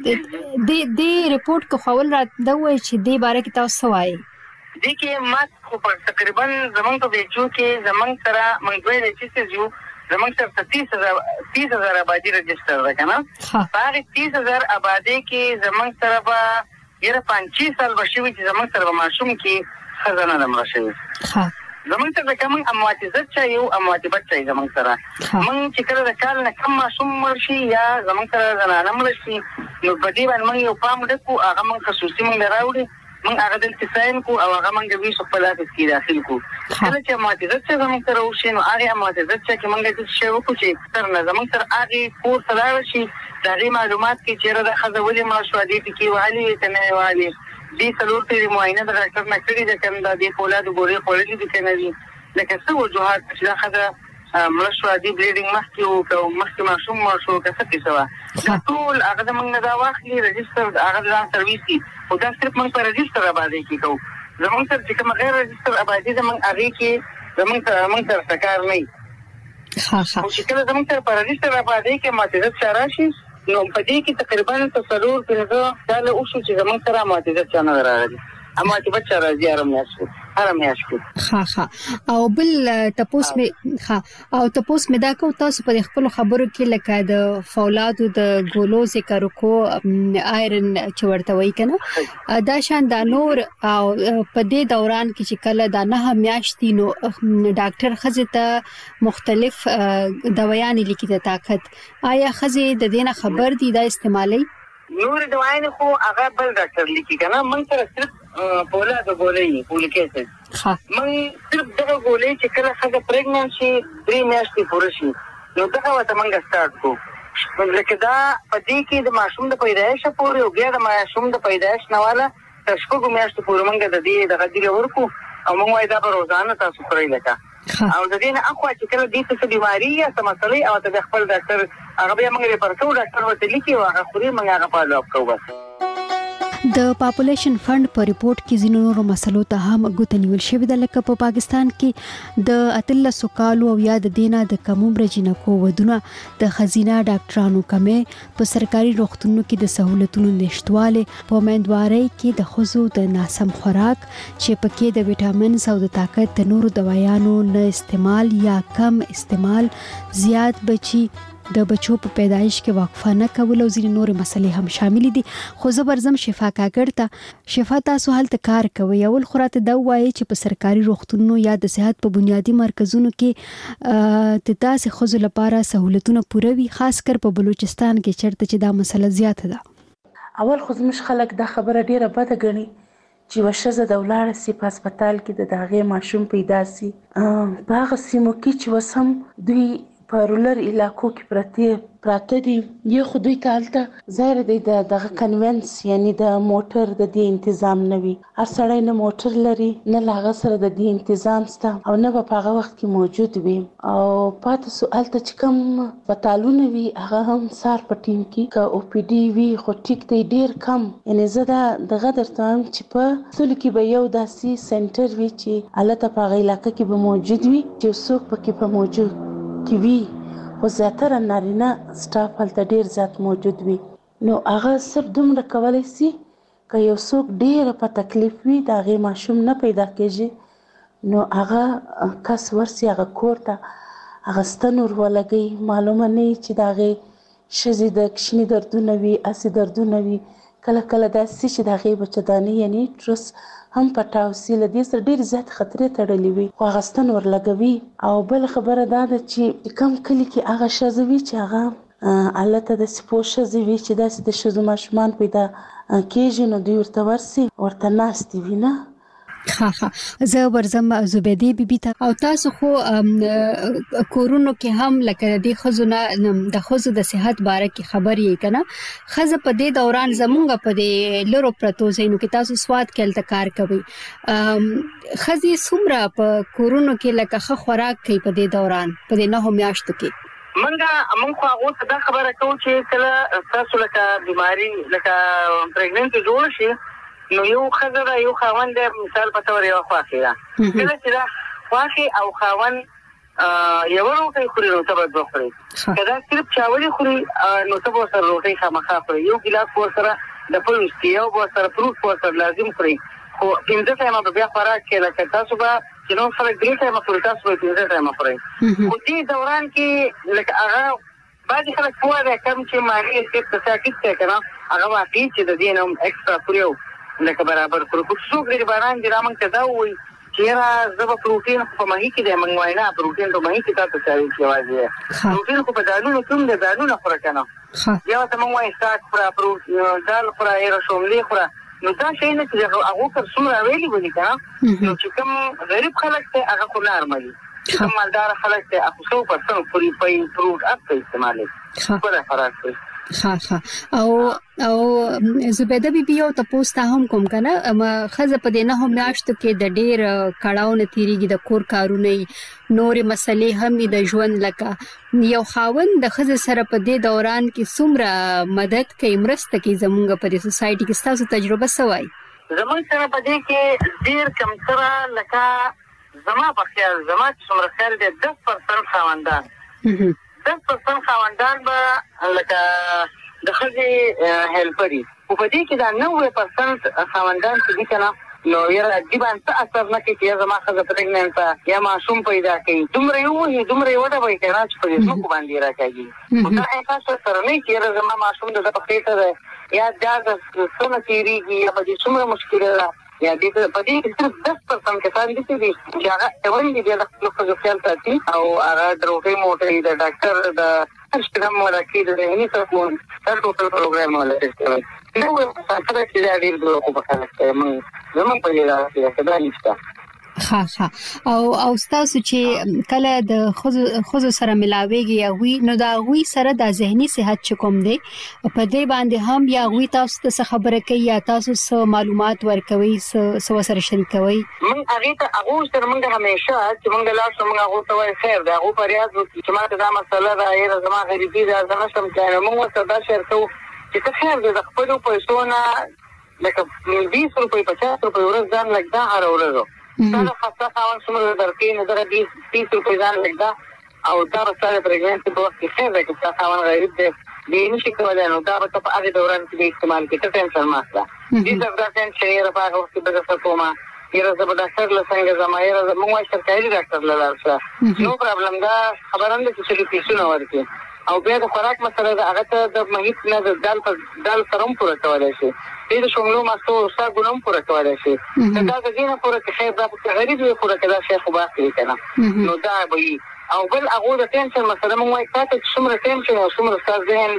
د د ریپورت کو خول را دوی چې د باره کې تاسو وایي د کې ما خو په تقریبا زمونږ په ویچو کې زمونږ سره موږ دوی رجسټر یو زمونږ سره تیس هزار آبادی رجسټر ده کنه هغه تیس هزار آبادی کې زمونږ سره به یره پنځه سال بشوي چې زمونږ سره ماشوم کې خزانه لمر شوی ها زمونږ سره کوم امواتی زت چا یو امواتی بچي زمونږ سره مونږ چې کله د کال نه کم ماشوم مرشي یا زمونږ سره زنانه مرشي نو په دې باندې موږ یو پام وکړو هغه موږ خصوصي موږ راوړي موږ هغه د تساین کو او هغه موږ ویش په لاس کې داخل کو کله چې امواتی زت چا زمونږ سره وشي نو هغه امواتی زت چا کې موږ د شی وکړو چې تر نه زمونږ سره هغه کور سره شي دا معلومات کې چیرې د خزه ولې مرشو دي کې والی ته نه والی دي څلور ته معاینه د ډاکټر نه کړی د کوم د دې فولاد ګوري خولې دي کنه دي لکه څه وجوهات چې دا خزه مرشو دي بلیډینګ مخکې او کوم مخکې ماشوم مرشو کڅه کې سوا ټول هغه د موږ دا واخلي رجسټر هغه د سرویسي او دا صرف موږ په رجسټر باندې کې کوو زمونږ سره چې کوم غیر رجستر آبادي زمونږ هغه کې زمونږ سره موږ سره کار نه وي. ها ها او چې کله زمونږ سره په رجستر آبادي کې معتزت شراشي نو په دې کې تقریبا تصور پنځه کال او شو چې زمونږ سره معتزت چانه راغلي. اما چې بچا راځي آرام یاشو آرام یاشو ها ها او بل تاسو می ها او تاسو می دا کو تاسو په خپل خبرو کې لکه د فولادو د ګولو ذکر کو آیرن چې ورته وای کنه دا شان د نور او په دې دوران کې چې کله دا نه میاشتې نو ډاکټر خزه ته مختلف دوايان لیکي د طاقت آیا خزه د دینه خبر دي دا استعمالي نور دوايان خو هغه بل ډاکټر لیکي کنه موږ سره صرف پولا د ګولې پولیکېس ها موږ صرف دغه ګولې چې کله څنګه پریګننټ شي درې میاشتې پوره شي نو دغه وته موږ سٹارټ کوو لکه دا په دې کې د ماشوم د پیدایش پورې او بیا د ماشوم د پیدایش نواله تر شپږ میاشتې پورې موږ د دې دغه دی ورکو او موږ وایي دا په روزانه تاسو خوري لکه او د دې نه اخوا چې کله دې څه بیماری یا څه مسلې او ته خپل ډاکټر هغه بیا موږ ریفر کوو ډاکټر ورته لیکي او هغه خوري موږ هغه فالو اپ کوو. د پاپولیشن فند په ریپورت کې ځینو نورو مسلو ته هم غوته نیول شوې ده لکه په پاکستان کې د اتلس کالو او یا د دینه د کم عمر جنکو ودونه د خزینه ډاکټرانو کمې په سرکاري روغتونونو کې د سہولتونو نشټواله په مندواري کې د خزو د ناسم خوراک چې پکې د وټامینز او د طاقت د نورو دوايانو نه استعمال یا کم استعمال زیات بچي د بچو په پیدایش کې وقفه نه کول او ځینې نور مسلې هم شامل دي. خو زه برزم شفا کاکړ ته شفا تاسو هلته کار کوي اول خوراته دا وایي چې په سرکاري روغتونونو یا د صحت په بنیادی مرکزونو کې د تاسو خزو لپاره سہولتونه پوره وي خاص کر په بلوچستان کې چرته چې دا مسله زیاته ده. اول خو زموږ خلک دا خبره ډیره بده ګڼي چې وشزه د ولاړ سي په هسپتال کې د داغه ماشوم پیدا سي په هغه سیمو کې چې وسم دوی په رولر علاقو کې پرته پراته دي یو خو دوی کالته ظاهر دی د دغه کنوینس یعنی د موټر د دې تنظیم نوي هر سړی نه موټر لري نه لاغه سره د دې تنظیم ستا او نه په هغه وخت کې موجود وي او پاتې سوال ته چې کوم پټالونه وي هغه هم سار په ټیم کې کا او پی ډي وي خو ټیک دی ډیر کم یعنی زه دغه درته چې په سل کې به یو داسي سنټر وي چې الته په هغه علاقې کې به موجود وي چې څوک پکې په موجود کې وي خو زیاتره نارینه سټاف هلته ډیر زیات موجود وي نو هغه صرف دومره کولی سي که یو څوک ډیر په تکلیف وي د هغې ماشوم نه پیدا کېږي نو هغه کس ورسي هغه کور ته هغه ستن ور ولګوي معلومه نه وي چې د هغې ښځې د کشني دردونه وي اسې دردونه وي کله کله داسې چې د هغې بچهدانۍ یعنې ټرس هم پټاو سي له دې سره ډېر زیات خطرې تړلې وي خو هغه ستن ورلګوي او بل خبره دا ده چې کم کلي کې هغه ښځه وي چې هغه هلته داسې پوه ښځې وي چې داسې د ښځو ماشومان پیدا کېږي نو دوی ورته ورسي ورته ناستې وي نه ها ها زه ورزم زبیدی بیبي ته او تاسو خو کورونو کې هم لکه د خزونه د خزو د صحت باره کې خبر یې کنه خزه په دې دوران زمونږ په دې لرو پرتو زینو کې تاسو سواد کېل کار کوي خزي سمره په کورونو کې لکه خ خوراک کوي په دې دوران په دې نه میاشتو کې منګه موږ خو هغه دا خبره کوو چې کله تاسو لکه بیماری لکه پریګننټ جوړ شي نو یو خزر یو خاوند مثال په تور یو خواخي را کله چې دا خواخي او خاوند یو روټي خوري نو تبه بخوري کله صرف چاولي خوري نو تبه سره روټي خامخا خوري یو ګلاس پور سره د پلوس کې یو بو سره فروټ پور سره لازم خوري خو پنځه ټایمه په بیا خوراک کې لکه تاسو به چې نو سره درې ټایمه خوري تاسو به پنځه ټایمه خوري خو دې دوران کې لکه هغه بعض خلک کوه دا کم چې ماري چې څه کیږي کنه هغه واقعي چې د دې نوم ایکسترا پریو لکه برابر کړو خو څوک دې باران دې رامن ته دا وایي چې را زب پروتین په ماهي کې د منګوای نه پروتین په ماهي کې تاسو چاري کیږي پروتین په دالونو کوم د دالونو خور کنه یا ته منګوای ساک پر پروتین دال پر ایره شوملي خور نو دا شي نه چې هغه پر څومره ویلي ونی کنه نو چې کوم غریب خلک ته هغه خو نارملي کوم مالدار خلک ته هغه څو پرسنټ پوری پي پروت اپ استعمالي په فرق کوي ها ها او او زبیده بی بی او تاسو ته هم کوم کنه خزه په دې نه هم میاشتو کې د ډیر کړهو نتیریږي د کور کارونه نور مسلې هم د ژوند لکه یو خاوند د خزه سره په دې دوران کې څومره مدد کوي مرسته کوي زموږ په سوسايټي کې تاسو تجربه سوای زمونږ سره په دې کې ډېر کم سره لکه زما په خیال زما چې څومره خیال دی دس پرسنټ خاوندان دس پرسنټ خاوندان به لکه د ښځې هیلپري خو په دې کې دا نوي پرسنټ خاوندان چې دي که نه نو یاره دې باندې څه اثر نه کوي چې یا زما ښځه پرېګننټ یا ماشوم پیدا کوي دومره یې ووهي دومره یې وډبوي که نه چې په دې ځمکو باندې یې راکاږي خو دا احساس سره نه چې یاره زما ماشوم د ده په خېټه دی یا دا د څه نه تېرېږي یا په دې څومره مشکله ده یا دې په دې کې صرف دس پرسنټ کسان دي چې دي چې هغه اول دي بیا د خپلو ښځو خیال ساتي او هغه د روغتۍ موټري د ډاکټر د هر شپږم ولکې د ذهني سکون هر ټوټل پروګرام ولکې کوي نو سره چې دا ډېر دغه خو په خلاص کوي موږ زموږ په دې راځي چې دا نشته ها ها او او تاسو چې کله د خود سره ملاويږي یا وی نو دا وی سره د ذهني صحت چکم دی په دې باندې هم یا وی تاسو ته خبره کوي یا تاسو سره معلومات ورکوي سو سره شریکوي من هغه ته هغه سره موږ همیشه چې موږ لا څنګه هغه ته وایي خیر دا هغه پریاز چې ماته دا مسله دا یې زما غریبي دا زما سم ځای موږ سره دا شیر کوو چې ته خیر دې خپل پیسو نه لکه بیس روپۍ پچاس روپۍ ورځ ځان لګ دا هر ورځ دا خاصه خاون څومره درکې نه دا بیس تیس روپۍ ځان لګ دا او دا به ستا د پرېګننټي په وخت کې خیر دی که ستا خاون غریب دی دې نشي کولی نو دا به ته په هغې دوران کې به استعمال کړې ته ټینشن مه اخله دې ته دا ټینشن یاره په هغه وخت کې به درته کومه یاره زه به ډاکټر له څنګه ځم یاره موږ وایي سرکاري ډاکټر له لاړ شه نو پرابلم دا خبره نه ده چې څوک پیسونه ورکړي او بیا د خوراک مسله ده هغه ته د محیط نه د دال په دال سره هم پوره کولی شي دې د شملو مستو ساګونه هم پوره کولی شي دا د دې نه پوره که خیر دا په غریب وي پوره که دا شی خو باق کوي که نه نو دا به وي او بل هغو د ټینشن مسله موږ وایي تا ته چې څومره ټینشن او څومره ستا ذهن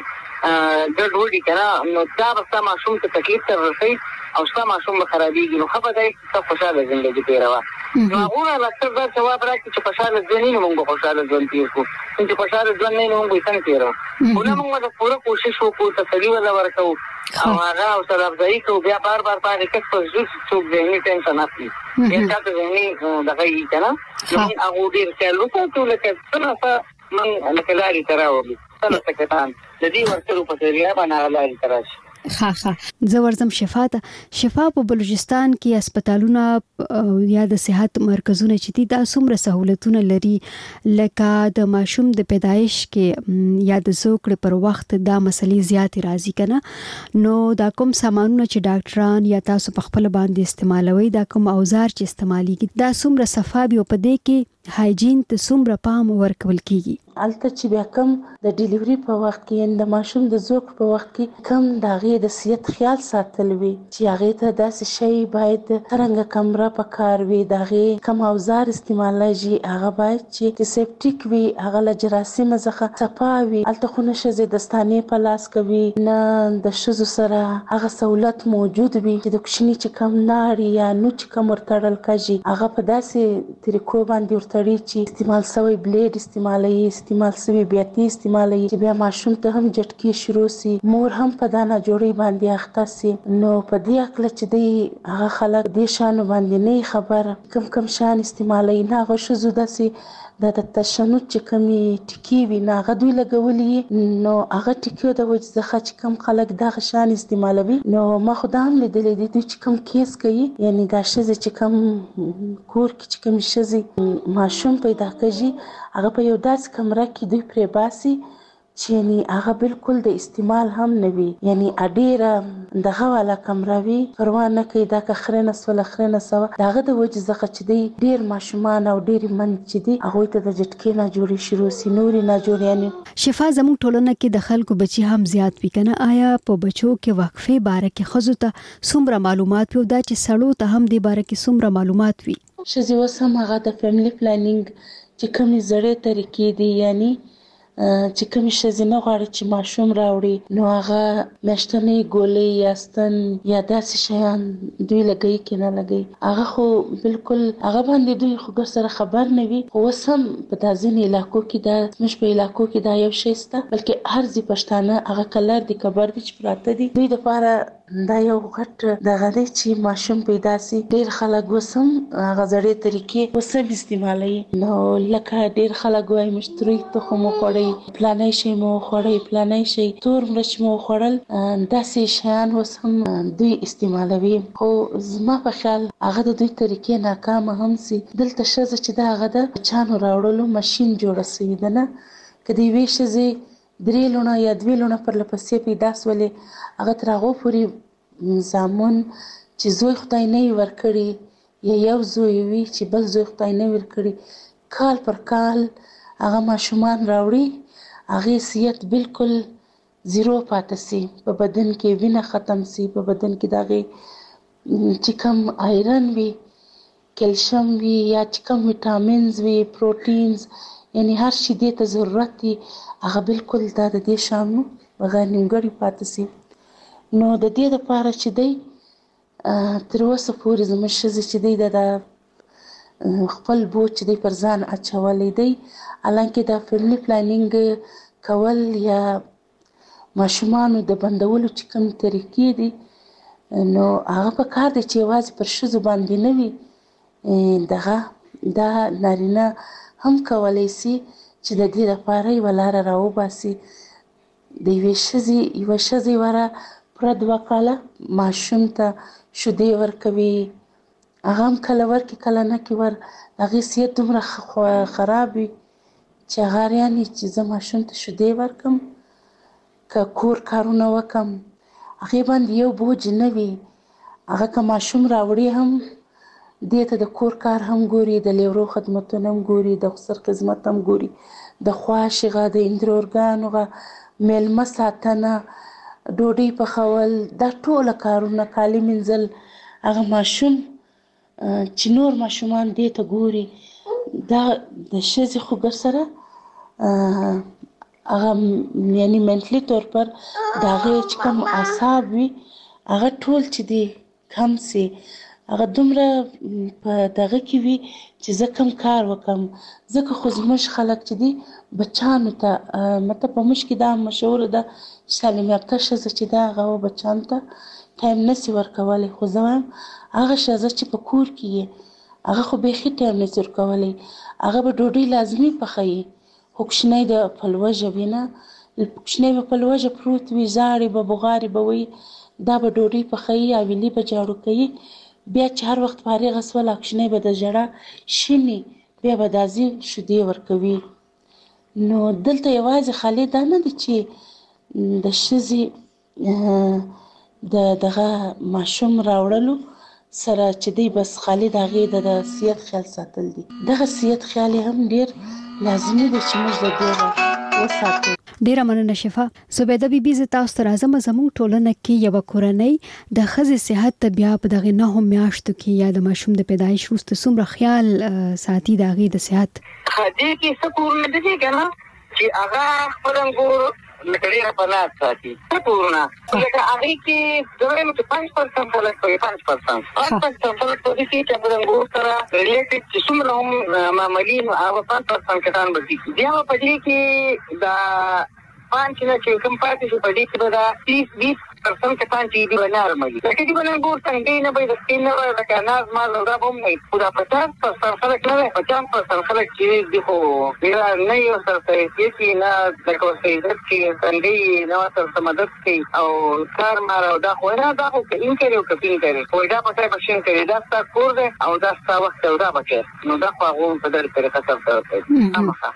ګډ وډي که نه نو دا به ستا ماشوم ته تکلیف سره رسوي او ستا ماشوم به خرابېږي نو ښه به دی ته خوشحاله زندګي تېروه نو هغو نه ډاکټر دا ځواب راکړي چې خوشحاله ژوند نه موږ به خوشحاله ژوند تېر کړو چې خوشحاله ژوند نه موږ به یې څنګه تېروو خو نه موږ د پوره کوشش وکړو تسلي ورله ورکوو او هغه حوصله افزایي کوو بیا بار بار په هغې کس په زړه څوک ذهني ټینشن اخلي بیا چا ته ذهني دغه وي که نه نو موږ هغو ډېر خیال وساتو لکه څه نه څه موږ لکه لارې ته راوړو څه نه څه کسان د دې ورکړو په ذریعه باندې هغه لارې ته راشي ها ها زه ورزم شفا ته شفا په بلوچستان کې هسپتالونه یا د صحت مرکزونه چې دي دا څومره سہولتونه لري لکه د ماشوم د پیدایش کې یا د زوکړې پر وخت دا مسلې زیاتې راځي کنه نو دا کوم سامانونه چې ډاکټران یا تاسو په خپل باندې استعمالوي دا کوم اوزار چې استعماليږي دا څومره صفابي او په دې کې هایجین ته څومره پام ورکول کیږي البته چې بیا کم د ډیلیوري په وخت کې د ماشوم د زوک په وخت کې کم د هغې د صحت خیال ساتل وي چې هغې ته داسې شی باید څرنګه کمره په کار وي د هغې کم اوزار استعمالیږي هغه باید چې سیپټیک وي هغه له جراثیمه څخه صفا وي هلته خو نه ښځې دستانې په لاس کوي نه د ښځو سره هغه سهولت موجود وي چې د کوچني چې کم ناړي یا نو چې کم ورتړل کېږي هغه په داسې طریقو باندې ورتړي چې استعمال شوی بلیډ استعمالوي استعمال شوی بیاتي استعمالوي چې بیا ماشوم ته هم جټکې شروع سي مور هم په دا ناجوړۍ باندې اخته سي نو په دې هکله چې دی هغه خلک دې شیانو باندې نه خبر کم کم شیان استعمالوي نه هغه ښځو داسې د تشنج چې کومې ټیکې وي نه هغه دوی لګولي نو هغه ټیکې د وجې څخه چې کم خلک دغه شیان استعمالوي نو ما خو دا هم لیدلی دی دوی چې کم کیس کوي یعنې دا ښځې چې کم کور کې چې کومې ښځې ماشوم پیدا کېږي هغه په یو داسې کمره کې دوی پرې باسي چې یعنې هغه بالکل د استعمال هم نه وي یعنې ډېره دغه والا کمره وي پروا نه کوي دا که خرې نه سوله خرې نه سوه د هغه د وجې څخه چې دی ډېر ماشومان او ډېرې مندې چې دي هغوی ته د جټکې ناجوړې شروع سي نورې ناجوړیانې شفا زموږ ټولنه کې د خلکو بچي هم زیات وي کنه آیا په بچو کې وقفې باره کې ښځو ته څومره معلومات وي او دا چې سړو ته هم دې باره کې څومره معلومات وي ښځې اوس هم هغه د فیملی پلانینګ چې کومې زړې طریقې دي یعنې چې کومې ښځې نه غواړي چې ماشوم راوړي نو هغه میاشتنۍ ګولۍ یا ستن یا داسې شیان دوی لګوي کې نه لګوي هغه خو بالکل هغه باندې دوی خو سره خبر نه وي خو اوس هم په دا ځینې علاقو کې دا زموږ په علاقو کې دا یو شی شته بلکې هر ځای پښتانه هغه کلر دي کبر دي چې پراته دي دوی دپاره دا یو غټ دغه دی چې ماشوم پیدا سي. ډېر خلک وسم هغه زړې طریقې وسم استعمالوي. نو لکه ډېر خلک وایي مشتري تخم وخوړئ، پلانی شی مو وخوړئ، پلانی شی تور مرچ مو وخوړل، داسې شیان اوس هم دوی استعمالوي. خو زما په خیال هغه د دوی طریقې ناکامه هم سي. دلته ښځه چې دا هغه د بچیانو راوړلو ماشین جوړه سوې ده نه، که د یوې ښځې درې لوڼه یا دوې لوڼه پرله پسې پیدا سولې، هغه تر هغو پورې زامن چې زوی خدای نه وي ورکړي یا یو زوی وي چې بل زوی خدای نه وي ورکړي، کال پر کال هغه ماشومان راوړي، هغې صحت بالکل زیرو پاتې سي، په بدن کې وینه ختم سي، په بدن کې د هغې چې کوم آیرن وي، کیلشیم وي یا چې کوم ویټامینز وي، پروټینز، یعنی هر شي دې ته ضرورت دي هغه بالکل دا د دې شانو بغیر نیمګړي پاتې سي. نو د دې دپاره چې دی تر اوسه پورې زموږ ښځې چې دی د خپل بوج چې دی پر ځان اچولی دی، حالانکې دا فیملي پلانینګ کول یا ماشومانو د بندولو چې کوم طریقې دي، نو هغه په کار دی چې یوازې پر ښځو باندې نه وي، دغه دا نارینه هم کولی سي چې د دې لپاره یوه لاره راوباسي. د یوې ښځې یوه ښځې وره پوره دوه کاله ماشوم ته شیدې ورکوي، هغه هم کله ورکړي کله نه کړي ور، د هغې صحت دومره خراب وي چې هغه یعنې چې زه ماشوم ته شیدې ورکړم، که کور کارونه وکړم، هغې باندې یو بوج نه وي. هغه که ماشوم راوړي هم دې ته د کور کار هم ګوري، د لیورو خدمتونه هم ګوري، د خسر خدمت هم ګوري، د خواشغه، د اندرورګانو، میلمه ساتنه، ډوډۍ پخول، دا ټوله کارونه، کالي مینځل، هغه ماشوم چې نور ماشومان دې ته ګوري، دا د ښځې خو ګرسره هغه یعنې منټلي طور پر د هغې چې کوم اعصاب وي هغه ټول چې دی کم سي، هغه دومره په دغه کې وي چې زه کوم کار وکړم. ځکه خو زموږ خلک چې دي بچیانو ته مطلب په موږ کې دا مشهوره ده چې تعلیم یافته ښځه چې ده هغه بچیانو ته ټایم نسي ورکولی. خو زه وایم هغه ښځه چې په کور کې یې هغه خو بیخي ټایم نسي ورکولی، هغه به ډوډۍ لازمي پخوي، خو کوچنی د پلوژه وي نه، کوچنی به پلوژه پروت وي، زاړې به بغارې به وي، دا به ډوډۍ پخوي، حویلي به جاړو کوي، بیا چې هر وخت فارغه سوله کوچنی به د ژړا شیني، بیا به دا ځي شیدې ورکوي. نو دلته یوازې خالي دا نه ده چې د ښځې د دغه ماشوم راوړلو سره چې دی بس خالي د هغې د صحت خیال ساتل دي، دغه صحت خیال هم ډېر لازمي دی چې موږ د دې وساتو. ډیره مننه شفا. زبیده بیبي زه تاسو ته راځم. زموږ ټولنه کې یوه کورنۍ د ښځې صحت ته بیا په دغې نهو میاشتو کې یا د ماشوم د پیدایش وروسته څومره خیال ساتي د هغې د صحت؟ دې کې څه کورونه دي که نه چې هغه خپل انګور لکه ډېره په لاس ساتي، څه کورونه لکه هغې کې زه وایم چې پنځ پرسنټ خلک کوي، پنځ پرسنټ پنځ پرسنټ خلک په دې کې چې خپل انګور سره ریلیټډ چې څومره هم معمولي نو هغه پنځ پرسنټ کسان به دي. بیا به په دې کې د پانچ نه چې کوم پاتې شي په دې کې به دا تیس بیس پرسنټ کسان چې دي به نارملي، لکه دي به انګور څنګه نه به د سپین نه وي، لکه اناز ماز او دا به هم نه وي. خو دا پچاس پرسنټ خلک نه دی، پچاس پرسنټ خلک چې دي خو ډېره نه یې ورسره سرحیثیت کې نه لکه ورسره عزت کې څنګه یې نه ورسره مدد کوي او کار مار او دا خو نه، دا خو که این کوي او که پین کوي، خو دا په ځای به شین کوي، دا ستا کور دی او دا ستا وخت او دا به کوي، نو دا خو هغو په دغه طریقه سره کوي. خامخا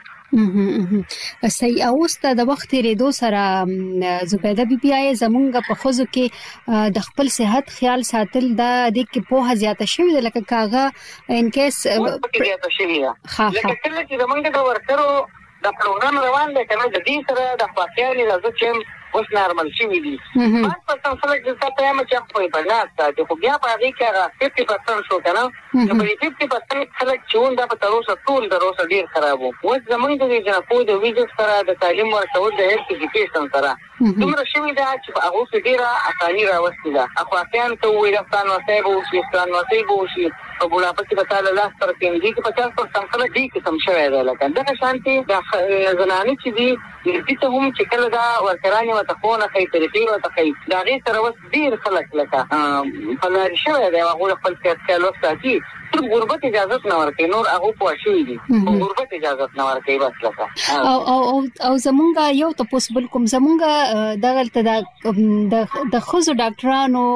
صحیح. او اوس د وخت تېرېدو سره زبیده بیبي آیا زمونږ په ښځو کې د خپل صحت خیال ساتل دا دې کې پوهه زیاته شوې ده، لکه که هغه انکیس زیاته شوې ده، لکه کله چې زمونږ د ورکرو د پروګرام روان دی که نه، د دې سره د خواخیانې راځه چې اوس نارمل شوي دي. پنځ پرسنټ خلک د تا په یمه چې هغه په لاس ساتي، خو بیا په هغې کې هغه ففټي پرسنټ شو که نه، نو په دې ففټي پرسنټ خلک چې وو دا به تر اوسه ټول تر اوسه ډېر خراب وو. اوس زمونږ د دې جنکو د ویزټ سره د تعلیم ورکول د هیلث ایجوکیشن سره دومره شوې ده چې په هغو کې ډېره اساني راوستې ده. خواخیانو ته ووایي دا ستانوسی به وشي، ستانوسی به وشي، په بوډاپه کې به تعالی لاس تر کې دي چې پچاس پرسنټ خلک دي قسم شوی دی لکه دغه شانتي د زنانه چې دي دې ته هم چې کله دا ورکرانې وته خونه کوي طریقې وته کوي دا غي سره وس ډیر خلک لکه په لاري شوی دی هغه خپل کېل وساتي تر غربت اجازه نه ورکوي نور هغه پوښي دي غربت اجازه نه ورکوي بس لکه او او او زمونږ یو تاسو بل کوم زمونږ دغه د د خوځو ډاکټرانو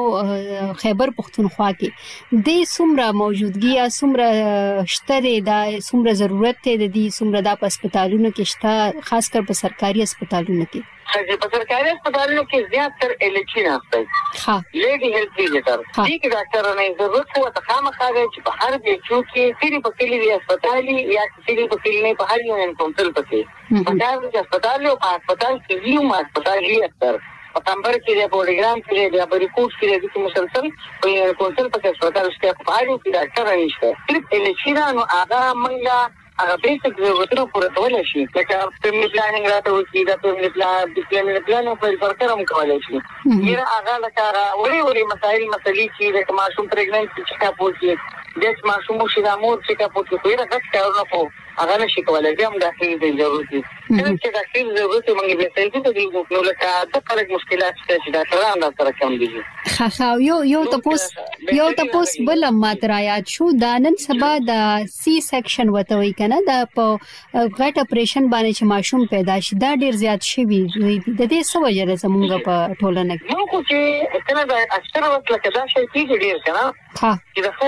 خیبر پختونخوا کې د سمره موجودګي یا سمره شته د سمره ضرورت ته د دې سمره د هسپتالونو کې شته خاص کر په سرکاري هسپتالونو کې چې په سرکاري هسپتالونو کې زیات تر الچین راځي ها لیډي هیلث ویزیټر دي کې ډاکټر نه ضرورت هو ته خامخا چې په هر ځای کې کلی په کلی وی هسپتالي یا کلی په کلی نه په هر یو ان کونسل پکې په هر هسپتال او هسپتال کې یو ما هسپتال یې اکثر په کمبر کې د پروګرام کې د بریکوټ کې د مسلسل په کونسل په هسپتال کې په هر یو کې ډاکټر نشته صرف الچین نو هغه منګه هغه بیسیک ضرورتونه پوره کولای شي لکه فیملی پلانینګ راته وکړي دا فیملی پلان د فیملی پلان په فرقرم کولای شي یره هغه لکه وړي وړي مسایل مسلې چې د ماشوم پرګننټ چې کا پوښي د ماشوم شي د مور چې کا پوښي خو یره غټ کارونه په هغه نشي کولای چې هم داخلي دی ضرورت دي چې داخلي ضرورت موږ به څه دي د نو لکه د فرق مشکلات چې دا تران دا سره کم دي ها ها یو یو تاسو یو تاسو بل ماترا یاد شو د نن سبا د سی سیکشن وته وی کنه د په غټ اپریشن باندې چې ماشوم پیدا شي دا ډیر زیات شي وي د دې څه وجه زمونږ په ټولنه کې نو خو چې کنه دا اکثر وخت لکه دا شي چې ډیر کنه ها چې د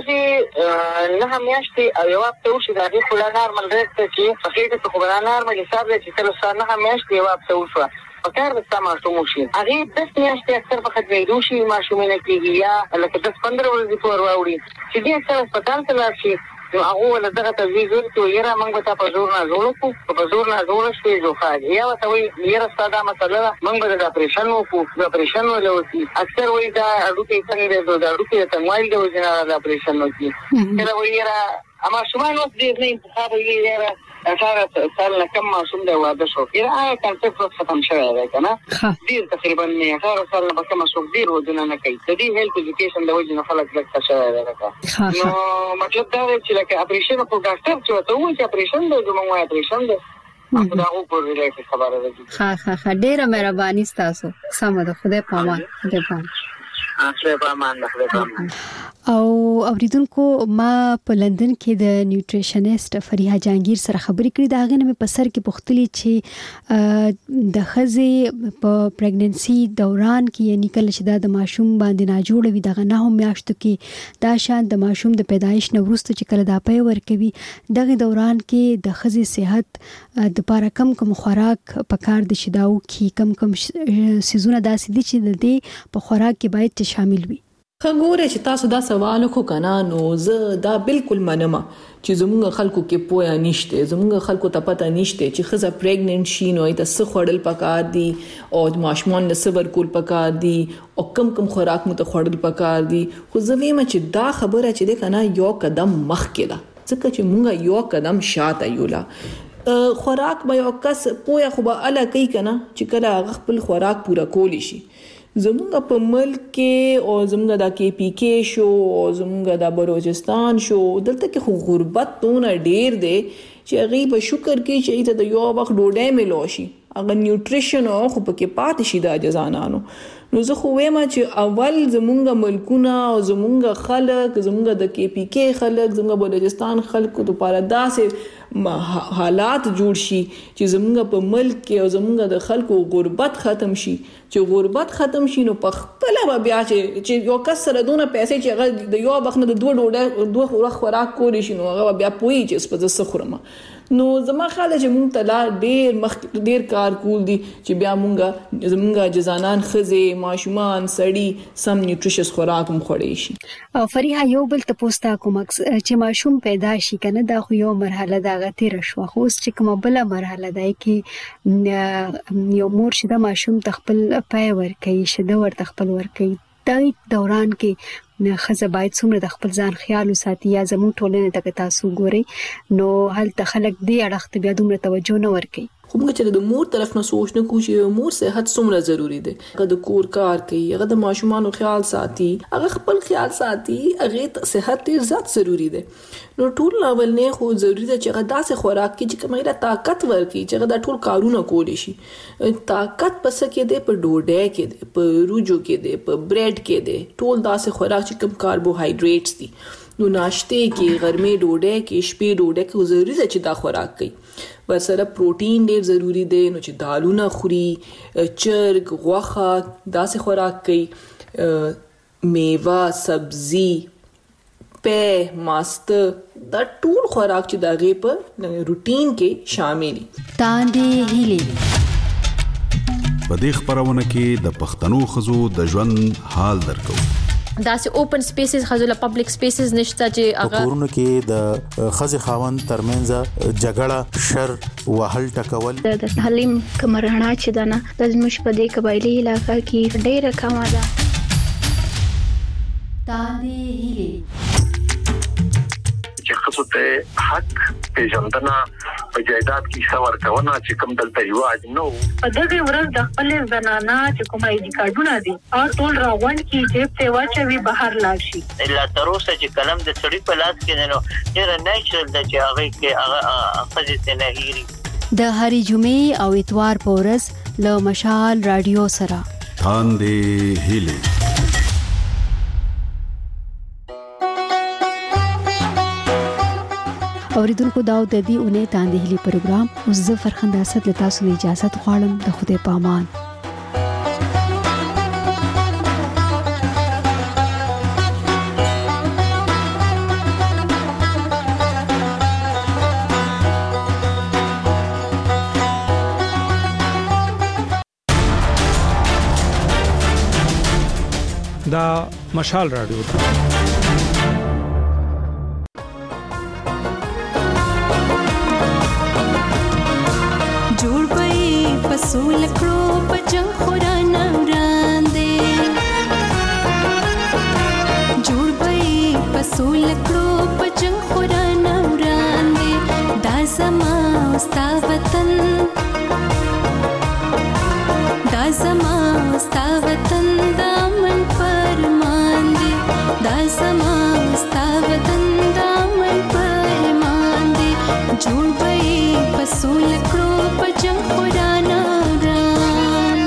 خځې نه همیاشتي او یو وخت وشي دا د خپل نارمل ریټ چې په کې څه خبره نارمل حساب دی چې کله سره نه همیاشتي یو وخت وشو په کار د سم ماشوم شي هغه د میاشتې اکثر په خدمت دوشي ماشومونه کېږي یا لکه د پندرہ ورځې پور واوړي چې دې سره هسپتال ته لاړ شي نو هغه ول دغه تجویز ورته یره موږ ته په زور نه زور کو په زور نه زور شي جو خاج یا ته وی یره ساده مسله موږ د اپریشن وکړو د اپریشن ولوي اکثر وی دا اډوکې څنګه د اډوکې ته موبایل د وژنه د اپریشن وکړي کله وی یره اما شومان اوس دې نه انتخاب یې یره اثر سال کم ماشوم دی واده شو یره هغه کنسپټ ختم شوی دی کنه ډیر تقریبا نه هغه سال نه کم ماشوم ډیر ودونه نه کوي د دې هیلث ایجوکیشن د وجه نه خلک لکه شوی دی نو مطلب دا چې لکه اپریشن په ډاکټر چې ته وایي چې اپریشن دی زموږ وایي اپریشن دی دا هغه په ریلیټ خبره ده ها ها ها ډیره مهرباني ستاسو سم ده خدای پامان خدای پامان اخره پامان خدای پامان او اوریدونکو ما په لندن کې د نیوټریشنست فریحه جهانگیر سره خبرې کړې دا غنه مې په سر کې پختلی چې د خزې په پریګننسي دوران کې یعنی کله چې د ماشوم باندې نه جوړ وي دغه نه هم میاشتو کې دا شان د ماشوم د پیدایش نه وروسته چې کله دا پي ورکوي دغه دوران کې د خزې صحت د لپاره کم کم خوراک پکار دي چې داو کې کم کم سيزونه داسې دي چې د دې په خوراک کې باید شامل وي خګوره چې تاسو دا سوال کو کنه نو زه دا بالکل منم چې زموږ خلکو کې پوهه نشته زموږ خلکو ته پته نشته چې خزه پریګننټ شي نو ایت څه خړل پکار دي او ماشومان نه صبر کول پکار دي او کم کم خوراک مت خړل پکار دي خو زه ویم چې دا خبره چې ده کنه یو قدم مخکې ده ځکه چې مونږ یو قدم شاته یولا خوراک به یو کس پوهه خو به اله کوي کنه چې کله خپل خوراک پورا کولی شي زمونږ په ملک کې او زمونږ د کې پی کې شو او زمونږ د بلوچستان شو دلته کې خو غربت تونه ډیر دی چې هغه په شکر کې چې ایته د یو وخت ډوډۍ ملو شي هغه نیوټریشن او خو پکې پاتې شي د جزانانو نو زه خو وایم چې اول زمونږ ملکونه او زمونږ خلک زمونږ د کې پی کې خلک زمونږ بلوچستان خلکو ته پاره داسې حالات جوړ شي چې زمونږ په ملک کې او زمونږ د خلکو غربت ختم شي چې غربت ختم شي نو په خپل بیا چې یو کس سره دونه پیسې چې هغه د یو بخنه د دوه ډوډۍ دوه خوراک کولی شي نو هغه بیا پوي چې سپه ز خورم نو زما خیال چې مونږ ته لا ډیر مخ ډیر کار کول دي چې بیا مونږه زمونږ جزانان خزه ماشومان سړی سم نیوټریشس خوراک مخړې شي او فریحه یو بل ته پوسټا کوم چې ماشوم پیدا شي کنه دا خو یو مرحله دا غته رشوه خو چې کومه بل مرحله ده کې یو مور چې د ماشوم تخپل پای ور کوي شده ور تخپل ور کوي دای دوران کې نه خزه باید څومره د خپل ځان خیال وساتي یا زموږ ټولنه ته تاسو ګوري نو هلته خلک دې اړخ ته بیا دومره توجه نه ورکوي خو موږ چې د مور طرف نه سوچ نه کوو چې مور صحت څومره ضروری دی. هغه د کور کار کوي، هغه د ماشومانو خیال ساتي، هغه خپل خیال ساتي، هغه صحت ډیر زیات ضروری دی. نو ټول لاول نه خو ضروری ده چې هغه داسې خوراک کې چې کومه طاقت ورکړي چې هغه د ټول کارونه کولی شي. طاقت پس کې دی په ډوډۍ کې دی، په روجو کې دی، په بریډ کې دی، ټول داسې خوراک چې کوم کاربوهایډریټس دي. نو ناشته کې، غرمې ډوډۍ کې، شپې ډوډۍ کې ضروری ده چې دا خوراک کوي. ورسره پروتین ډیر ضروری دی، نو چې دالونه خوري، چرګ، غوښه، داسې خوراک کوي، میوه، سبزی، پې، ماسته، دا ټول خوراک چې دا غي په روټین کې شامل دي. تاندې هیلې په دې خبرونه کې د پښتنو خزو د ژوند حال درکو. دا سه اوپن سپیسز خزل پبلک سپیسز نشته چې هغه کورونه کې د خزي خاوند ترمنځ جګړه، شر، وهل ټکول. د تعلیم کمرهنا چې دنه د زموږ په دې قبایلی علاقې کې ډېر کم ده. تاندې هیلې چې خصوص ته حق پیژندنه په جایداد کې څور کونه چې کوم دلته یواج نو په دغه ورځ د خپل زنانه چې کوم اې ډي کارډونه دي او ټول راغون کې چې په واچوي بهر لاړ شي. الا تر اوسه چې کلم د سړی په لاس کې نه نو ډېر نېچرل د چې هغه کې هغه خځې نه هېري. د هری جمعې او اتوار په ورځ له مشال رادیو سره تاندې هیلې. اوریدونکو دا د دې اونۍ تاندې هیلې پروګرام اوس زه فرخنده اسد له تاسو اجازه غواړم. د خدای په امان. دا مشال رادیو ده. جوړ به پسول کړو پجن خوران وړاندې، جوړ به پسول کړو پجن خوران وړاندې، دا زما ستا وطن، دا زما ستا وطن، دا من فرمان دی، دا زما ستا وطن، دا من فرمان دی. جوړ به پسول کړو پجن خوران وړاندې.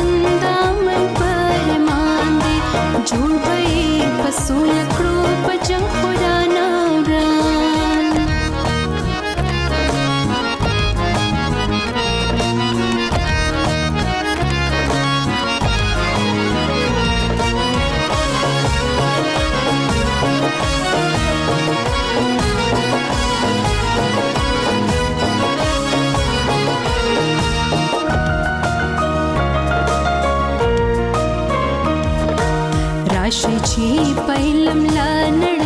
جوړ به پسول کړو پجن راشي چې پیلم لا نړۍ